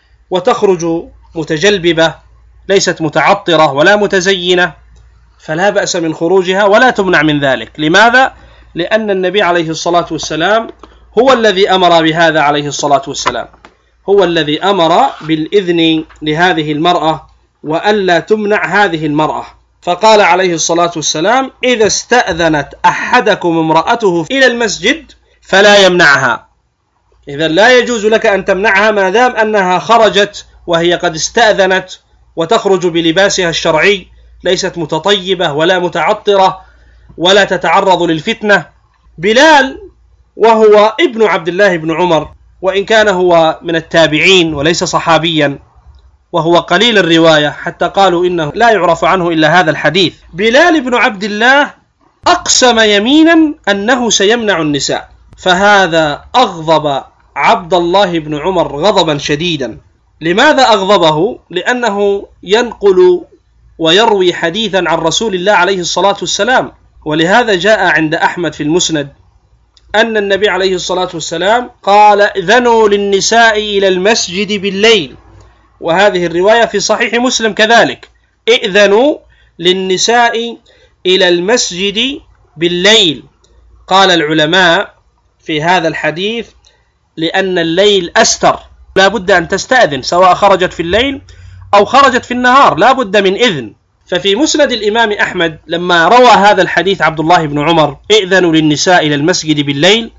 B: وتخرج متجلببة ليست متعطرة ولا متزينة، فلا بأس من خروجها ولا تمنع من ذلك. لماذا؟ لأن النبي عليه الصلاة والسلام هو الذي أمر بهذا عليه الصلاة والسلام، هو الذي أمر بالإذن لهذه المرأة وألا تمنع هذه المرأة، فقال عليه الصلاة والسلام: إذا استأذنت أحدكم امرأته إلى المسجد فلا يمنعها. إذا لا يجوز لك أن تمنعها ما دام أنها خرجت وهي قد استأذنت وتخرج بلباسها الشرعي، ليست متطيبة ولا متعطرة ولا تتعرض للفتنة. بلال وهو ابن عبد الله بن عمر، وإن كان هو من التابعين وليس صحابيا، وهو قليل الرواية حتى قالوا إنه لا يعرف عنه إلا هذا الحديث. بلال بن عبد الله أقسم يمينا أنه سيمنع النساء، فهذا أغضب عبد الله بن عمر غضبا شديدا. لماذا أغضبه؟ لأنه ينقل ويروي حديثا عن رسول الله عليه الصلاة والسلام، ولهذا جاء عند أحمد في المسند أن النبي عليه الصلاة والسلام قال: إذنوا للنساء إلى المسجد بالليل، وهذه الرواية في صحيح مسلم كذلك: إذنوا للنساء إلى المسجد بالليل. قال العلماء في هذا الحديث لأن الليل أستر، لا بد أن تستأذن سواء خرجت في الليل أو خرجت في النهار، لا بد من إذن. ففي مسند الإمام أحمد لما روى هذا الحديث عبد الله بن عمر: إذنوا للنساء إلى المسجد بالليل،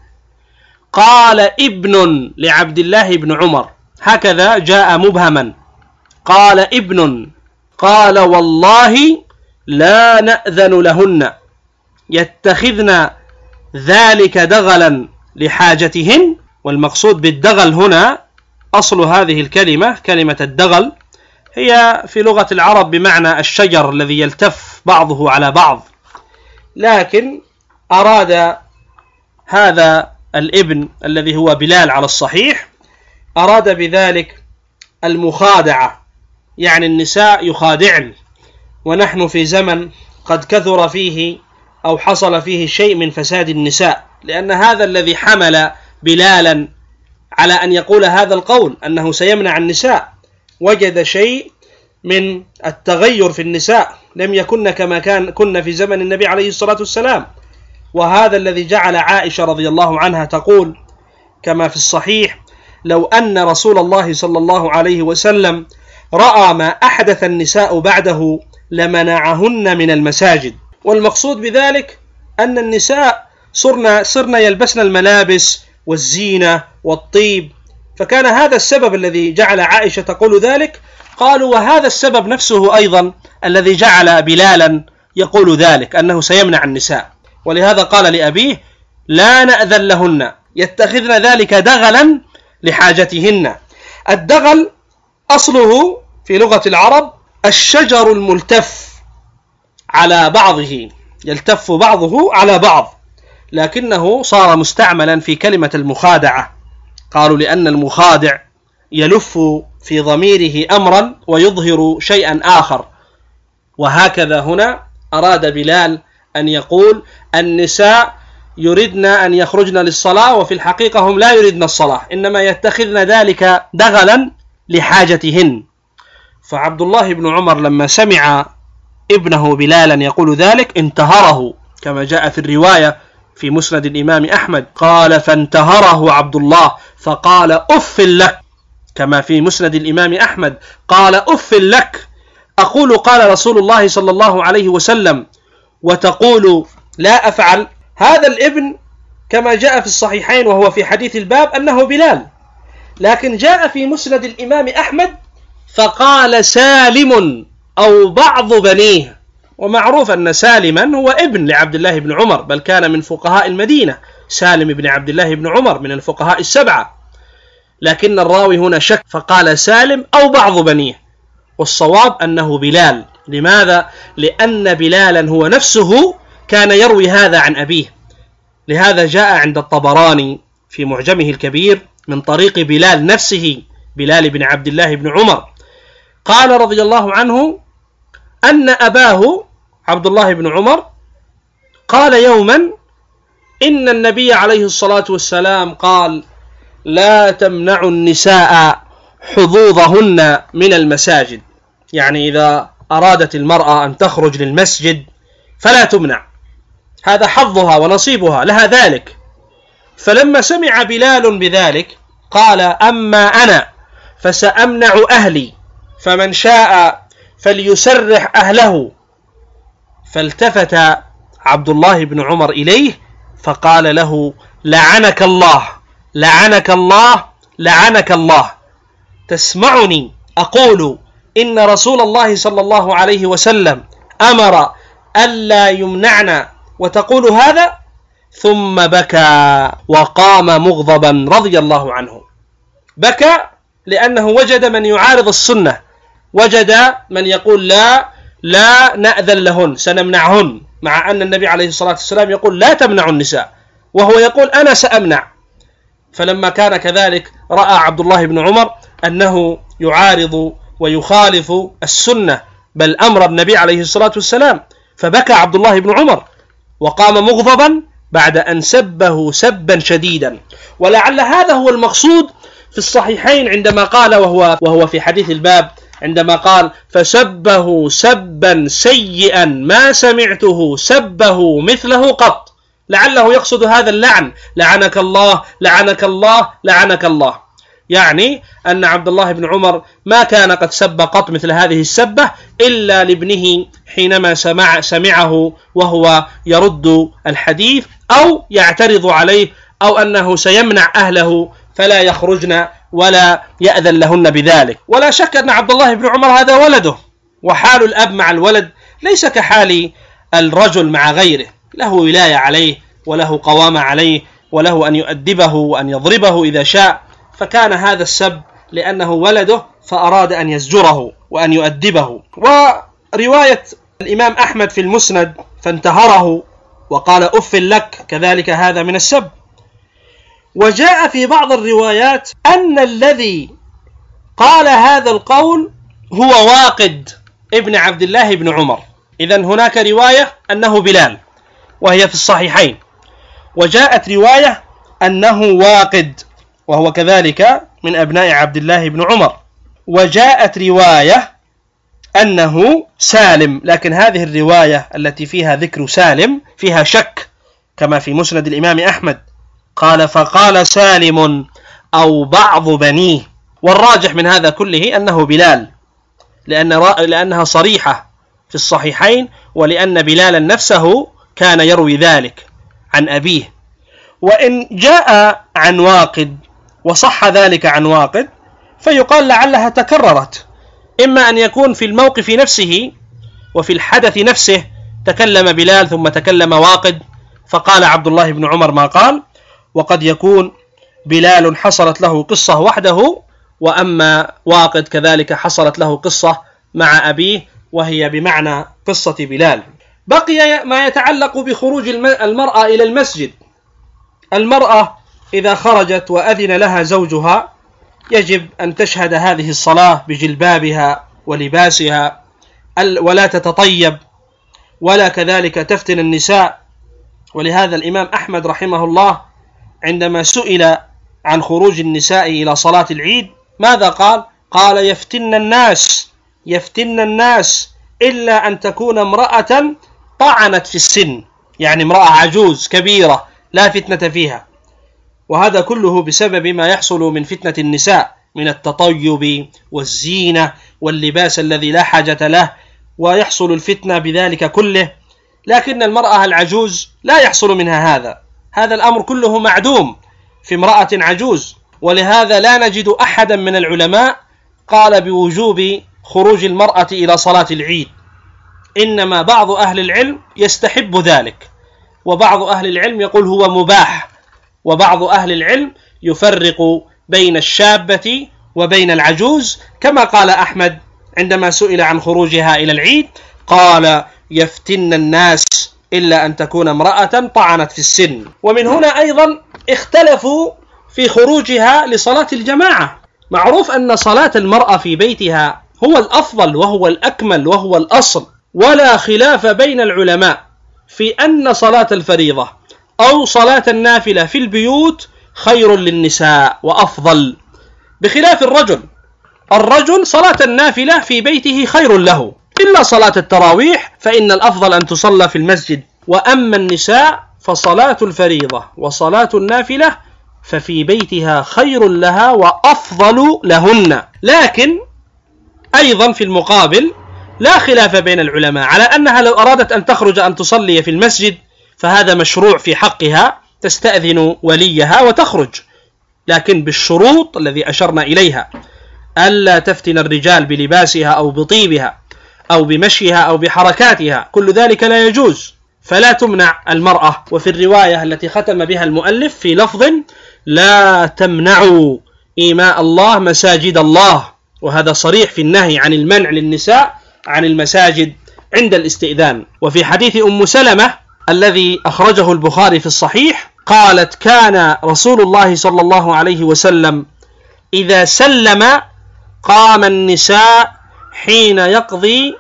B: قال ابن لعبد الله بن عمر، هكذا جاء مبهما، قال ابن، قال: والله لا نأذن لهن يتخذن ذلك دغلا لحاجتهن. والمقصود بالدغل هنا أصل هذه الكلمة كلمة الدغل هي في لغة العرب بمعنى الشجر الذي يلتف بعضه على بعض، لكن أراد هذا الابن الذي هو بلال على الصحيح أراد بذلك المخادعة، يعني النساء يخادعن، ونحن في زمن قد كثر فيه أو حصل فيه شيء من فساد النساء، لأن هذا الذي حمل بلالا على أن يقول هذا القول أنه سيمنع النساء وجد شيء من التغير في النساء، لم يكن كما كان كنا في زمن النبي عليه الصلاة والسلام. وهذا الذي جعل عائشة رضي الله عنها تقول كما في الصحيح: لو أن رسول الله صلى الله عليه وسلم رأى ما أحدث النساء بعده لمنعهن من المساجد. والمقصود بذلك أن النساء صرنا, صرنا يلبسن الملابس والزينة والطيب، فكان هذا السبب الذي جعل عائشة تقول ذلك. قالوا: وهذا السبب نفسه أيضا الذي جعل بلالا يقول ذلك، أنه سيمنع النساء. ولهذا قال لأبيه: لا نأذن لهن يتخذن ذلك دغلا لحاجتهن. الدغل أصله في لغة العرب الشجر الملتف على بعضه، يلتف بعضه على بعض، لكنه صار مستعملا في كلمة المخادعة. قالوا لأن المخادع يلف في ضميره أمرا ويظهر شيئا آخر. وهكذا هنا أراد بلال أن يقول: النساء يردن أن يخرجن للصلاة، وفي الحقيقة هم لا يردن الصلاة، إنما يتخذن ذلك دغلا لحاجتهن. فعبد الله بن عمر لما سمع ابنه بلالا يقول ذلك انتهره، كما جاء في الرواية في مسند الإمام أحمد قال فانتهره عبد الله فقال أف لك، كما في مسند الإمام أحمد قال أف لك، أقول قال رسول الله صلى الله عليه وسلم وتقول لا أفعل. هذا الابن كما جاء في الصحيحين وهو في حديث الباب أنه بلال، لكن جاء في مسند الإمام أحمد فقال سالم أو بعض بنيه، ومعروف أن سالما هو ابن لعبد الله بن عمر، بل كان من فقهاء المدينة، سالم بن عبد الله بن عمر من الفقهاء السبعة، لكن الراوي هنا شك فقال سالم أو بعض بنيه، والصواب أنه بلال. لماذا؟ لأن بلالا هو نفسه كان يروي هذا عن أبيه، لهذا جاء عند الطبراني في معجمه الكبير من طريق بلال نفسه، بلال بن عبد الله بن عمر، قال رضي الله عنه أن أباه عبد الله بن عمر قال يوما إن النبي عليه الصلاة والسلام قال لا تمنعوا النساء حظوظهن من المساجد، يعني إذا أرادت المرأة أن تخرج للمسجد فلا تمنع، هذا حظها ونصيبها لها ذلك. فلما سمع بلال بذلك قال أما أنا فسأمنع أهلي، فمن شاء فليسرح أهله. فالتفت عبد الله بن عمر إليه فقال له لعنك الله لعنك الله لعنك الله، تسمعني أقول إن رسول الله صلى الله عليه وسلم أمر ألا يمنعنا وتقول هذا؟ ثم بكى وقام مغضبا رضي الله عنه. بكى لأنه وجد من يعارض السنة، وجد من يقول لا لا نأذن لهن سنمنعهن، مع أن النبي عليه الصلاة والسلام يقول لا تمنع النساء، وهو يقول أنا سأمنع. فلما كان كذلك رأى عبد الله بن عمر أنه يعارض ويخالف السنة، بل أمر النبي عليه الصلاة والسلام، فبكى عبد الله بن عمر وقام مغضبا بعد أن سبه سبا شديدا. ولعل هذا هو المقصود في الصحيحين عندما قال وهو, وهو في حديث الباب عندما قال فسبه سبا سيئا ما سمعته سبه مثله قط، لعله يقصد هذا اللعن، لعنك الله لعنك الله لعنك الله، يعني أن عبد الله بن عمر ما كان قد سب قط مثل هذه السبة إلا لابنه حينما سمع سمعه وهو يرد الحديث أو يعترض عليه، أو أنه سيمنع أهله فلا يخرجن ولا يأذن لهن بذلك. ولا شك أن عبد الله بن عمر هذا ولده، وحال الأب مع الولد ليس كحال الرجل مع غيره، له ولاية عليه وله قوامة عليه وله أن يؤدبه وأن يضربه إذا شاء، فكان هذا السب لأنه ولده فأراد أن يزجره وأن يؤدبه. ورواية الإمام أحمد في المسند فانتهره وقال أف لك كذلك هذا من السب. وجاء في بعض الروايات أن الذي قال هذا القول هو واقد ابن عبد الله بن عمر، إذن هناك رواية أنه بلال وهي في الصحيحين، وجاءت رواية أنه واقد وهو كذلك من أبناء عبد الله بن عمر، وجاءت رواية أنه سالم، لكن هذه الرواية التي فيها ذكر سالم فيها شك كما في مسند الإمام أحمد، قال فقال سالم أو بعض بنيه، والراجح من هذا كله أنه بلال، لأن لأنها صريحة في الصحيحين، ولأن بلالا نفسه كان يروي ذلك عن أبيه. وإن جاء عن واقد وصح ذلك عن واقد فيقال لعلها تكررت، إما أن يكون في الموقف نفسه وفي الحدث نفسه تكلم بلال ثم تكلم واقد فقال عبد الله بن عمر ما قال، وقد يكون بلال حصلت له قصة وحده، وأما واقد كذلك حصلت له قصة مع أبيه وهي بمعنى قصة بلال. بقي ما يتعلق بخروج المرأة إلى المسجد. المرأة إذا خرجت وأذن لها زوجها يجب أن تشهد هذه الصلاة بجلبابها ولباسها، ولا تتطيب ولا كذلك تفتن النساء. ولهذا الإمام أحمد رحمه الله عندما سئل عن خروج النساء إلى صلاة العيد ماذا قال؟ قال يفتن الناس يفتن الناس إلا أن تكون امرأة طعنت في السن، يعني امرأة عجوز كبيرة لا فتنة فيها. وهذا كله بسبب ما يحصل من فتنة النساء من التطيب والزينة واللباس الذي لا حاجة له، ويحصل الفتنة بذلك كله. لكن المرأة العجوز لا يحصل منها هذا، هذا الأمر كله معدوم في امرأة عجوز. ولهذا لا نجد أحدا من العلماء قال بوجوب خروج المرأة إلى صلاة العيد، إنما بعض أهل العلم يستحب ذلك، وبعض أهل العلم يقول هو مباح، وبعض أهل العلم يفرق بين الشابة وبين العجوز، كما قال أحمد عندما سئل عن خروجها إلى العيد قال يفتن الناس إلا أن تكون امرأة طعنت في السن. ومن هنا أيضا اختلفوا في خروجها لصلاة الجماعة. معروف أن صلاة المرأة في بيتها هو الأفضل وهو الأكمل وهو الأصل، ولا خلاف بين العلماء في أن صلاة الفريضة أو صلاة النافلة في البيوت خير للنساء وأفضل، بخلاف الرجل. الرجل صلاة النافلة في بيته خير له، إلا صلاة التراويح فإن الأفضل أن تصلى في المسجد. وأما النساء فصلاة الفريضة وصلاة النافلة ففي بيتها خير لها وأفضل لهن. لكن أيضا في المقابل لا خلاف بين العلماء على أنها لو أرادت أن تخرج أن تصلي في المسجد فهذا مشروع في حقها، تستأذن وليها وتخرج، لكن بالشروط الذي أشرنا إليها، ألا تفتن الرجال بلباسها أو بطيبها أو بمشيها أو بحركاتها، كل ذلك لا يجوز، فلا تمنع المرأة. وفي الرواية التي ختم بها المؤلف في لفظ لا تمنعوا إيماء الله مساجد الله، وهذا صريح في النهي عن المنع للنساء عن المساجد عند الاستئذان. وفي حديث أم سلمة الذي أخرجه البخاري في الصحيح قالت كان رسول الله صلى الله عليه وسلم إذا سلم قام النساء حين يقضي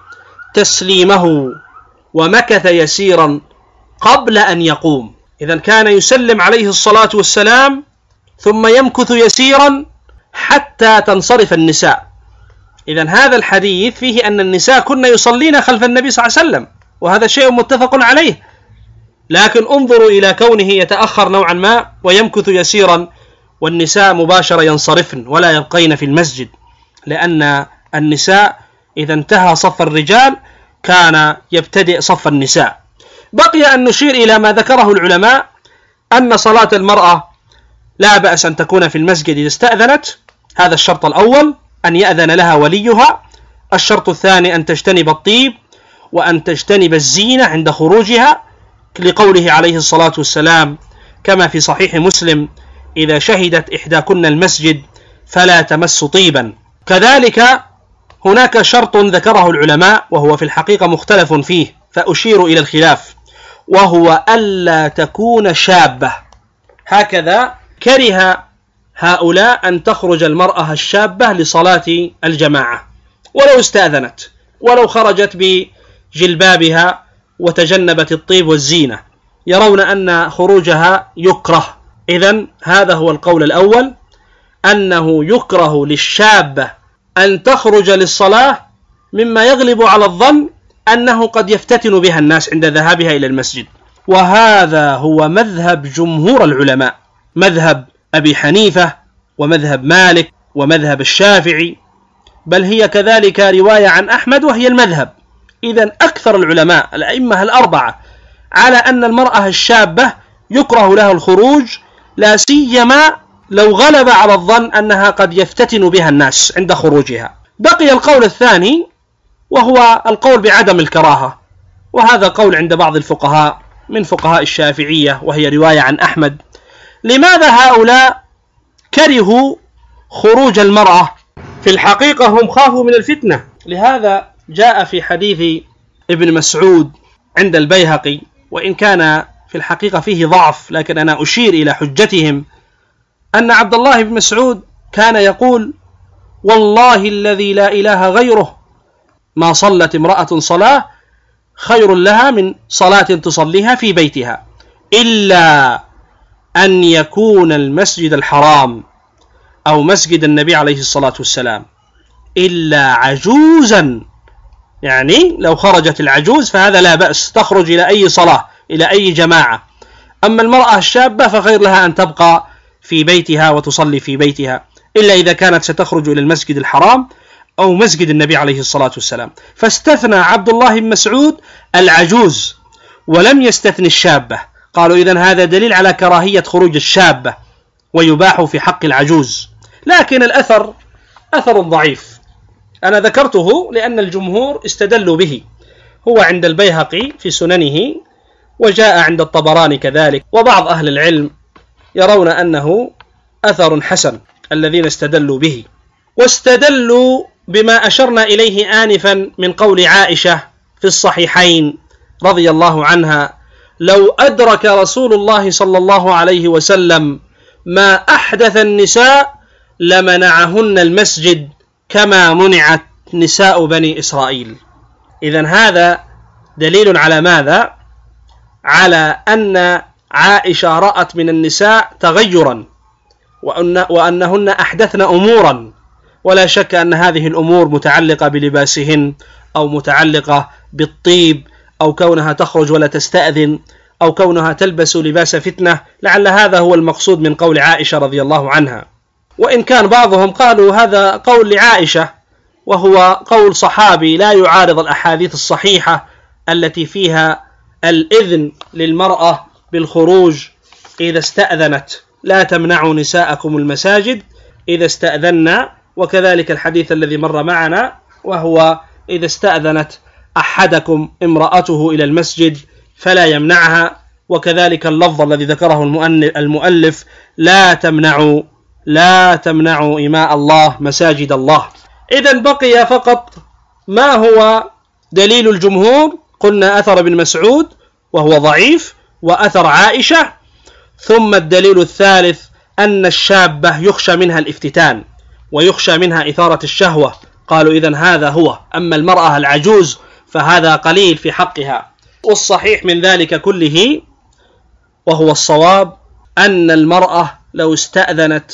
B: تسليمه ومكث يسيرا قبل أن يقوم. إذن كان يسلم عليه الصلاة والسلام ثم يمكث يسيرا حتى تنصرف النساء. إذن هذا الحديث فيه أن النساء كن يصلين خلف النبي صلى الله عليه وسلم، وهذا شيء متفق عليه. لكن انظروا إلى كونه يتأخر نوعا ما ويمكث يسيرا، والنساء مباشرة ينصرفن ولا يبقين في المسجد، لأن النساء إذا انتهى صف الرجال كان يبتدئ صف النساء. بقي أن نشير إلى ما ذكره العلماء أن صلاة المرأة لا بأس أن تكون في المسجد إذا استأذنت، هذا الشرط الأول، أن يأذن لها وليها. الشرط الثاني أن تجتنب الطيب وأن تجتنب الزينة عند خروجها، لقوله عليه الصلاة والسلام كما في صحيح مسلم إذا شهدت إحداكن المسجد فلا تمس طيبا. كذلك هناك شرط ذكره العلماء وهو في الحقيقة مختلف فيه، فأشير إلى الخلاف، وهو ألا تكون شابة. هكذا كره هؤلاء أن تخرج المرأة الشابة لصلاة الجماعة ولو استأذنت، ولو خرجت بجلبابها وتجنبت الطيب والزينة، يرون أن خروجها يكره. إذن هذا هو القول الأول، أنه يكره للشابة أن تخرج للصلاة، مما يغلب على الظن أنه قد يفتتن بها الناس عند ذهابها إلى المسجد. وهذا هو مذهب جمهور العلماء، مذهب أبي حنيفة ومذهب مالك ومذهب الشافعي، بل هي كذلك رواية عن أحمد وهي المذهب. إذن أكثر العلماء الأئمة الأربعة على أن المرأة الشابة يكره لها الخروج، لا سيما لو غلب على الظن أنها قد يفتتن بها الناس عند خروجها. بقي القول الثاني وهو القول بعدم الكراهة، وهذا قول عند بعض الفقهاء من فقهاء الشافعية وهي رواية عن أحمد. لماذا هؤلاء كرهوا خروج المرأة؟ في الحقيقة هم خافوا من الفتنة. لهذا جاء في حديث ابن مسعود عند البيهقي، وإن كان في الحقيقة فيه ضعف، لكن أنا أشير إلى حجتهم، أن عبد الله بن مسعود كان يقول والله الذي لا إله غيره ما صلت امرأة صلاة خير لها من صلاة تصليها في بيتها، إلا أن يكون المسجد الحرام أو مسجد النبي عليه الصلاة والسلام، إلا عجوزا يعني لو خرجت العجوز فهذا لا بأس، تخرج إلى أي صلاة، إلى أي جماعة. أما المرأة الشابة فخير لها أن تبقى في بيتها وتصلي في بيتها، إلا إذا كانت ستخرج إلى المسجد الحرام أو مسجد النبي عليه الصلاة والسلام. فاستثنى عبد الله بن مسعود العجوز ولم يستثني الشابة. قالوا إذن هذا دليل على كراهية خروج الشابة ويباح في حق العجوز. لكن الأثر أثر ضعيف، أنا ذكرته لأن الجمهور استدلوا به. هو عند البيهقي في سننه، وجاء عند الطبراني كذلك، وبعض أهل العلم يرون أنه أثر حسن الذين استدلوا به. واستدلوا بما أشرنا إليه آنفا من قول عائشة في الصحيحين رضي الله عنها: لو أدرك رسول الله صلى الله عليه وسلم ما أحدث النساء لمنعهن المسجد كما منعت نساء بني إسرائيل. إذن هذا دليل على ماذا؟ على أن عائشة رأت من النساء تغيرا، وأن وأنهن أحدثن أمورا، ولا شك أن هذه الأمور متعلقة بلباسهن، أو متعلقة بالطيب، أو كونها تخرج ولا تستأذن، أو كونها تلبس لباس فتنة. لعل هذا هو المقصود من قول عائشة رضي الله عنها. وإن كان بعضهم قالوا هذا قول لعائشة، وهو قول صحابي لا يعارض الأحاديث الصحيحة التي فيها الإذن للمرأة بالخروج إذا استأذنت: لا تمنعوا نساءكم المساجد إذا استأذن. وكذلك الحديث الذي مر معنا، وهو إذا استأذنت أحدكم امرأته إلى المسجد فلا يمنعها. وكذلك اللفظ الذي ذكره المؤلف: لا تمنعوا لا تمنعوا إماء الله مساجد الله. إذن بقي فقط ما هو دليل الجمهور. قلنا أثر ابن مسعود وهو ضعيف، وأثر عائشة. ثم الدليل الثالث أن الشابة يخشى منها الافتتان ويخشى منها إثارة الشهوة. قالوا إذن هذا هو. أما المرأة العجوز فهذا قليل في حقها. والصحيح من ذلك كله وهو الصواب أن المرأة لو استأذنت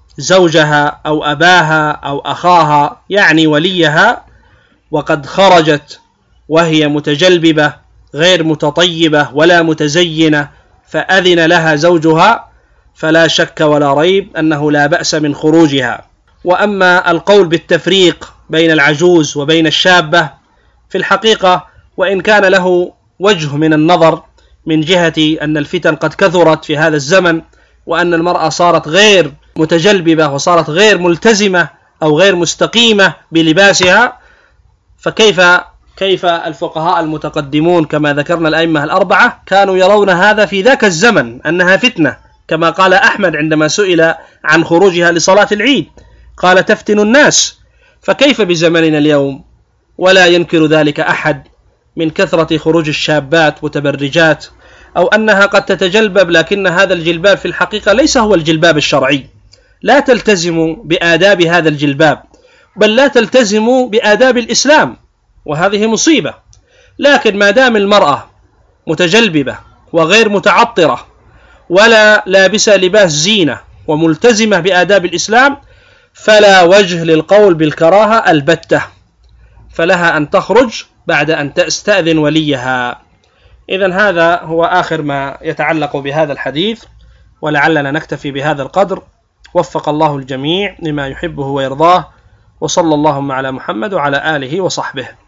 B: زوجها أو أباها أو أخاها، يعني وليها، وقد خرجت وهي متجلببة غير متطيبة ولا متزينة، فأذن لها زوجها، فلا شك ولا ريب أنه لا بأس من خروجها. وأما القول بالتفريق بين العجوز وبين الشابة في الحقيقة، وإن كان له وجه من النظر من جهة أن الفتن قد كثرت في هذا الزمن، وأن المرأة صارت غير متجلببة وصارت غير ملتزمة أو غير مستقيمة بلباسها، فكيف كيف الفقهاء المتقدمون كما ذكرنا الأئمة الأربعة كانوا يرون هذا في ذاك الزمن أنها فتنة، كما قال أحمد عندما سئل عن خروجها لصلاة العيد قال: تفتن الناس. فكيف بزمننا اليوم؟ ولا ينكر ذلك أحد من كثرة خروج الشابات متبرجات، أو أنها قد تتجلبب، لكن هذا الجلباب في الحقيقة ليس هو الجلباب الشرعي. لا تلتزم بآداب هذا الجلباب، بل لا تلتزم بآداب الإسلام، وهذه مصيبة. لكن ما دام المرأة متجلببة وغير متعطرة ولا لابسة لباس زينة وملتزمة بآداب الإسلام، فلا وجه للقول بالكراهة البتة، فلها أن تخرج بعد أن تستأذن وليها. إذن هذا هو آخر ما يتعلق بهذا الحديث، ولعلنا نكتفي بهذا القدر. وفق الله الجميع لما يحبه ويرضاه، وصلى اللهم على محمد وعلى آله وصحبه.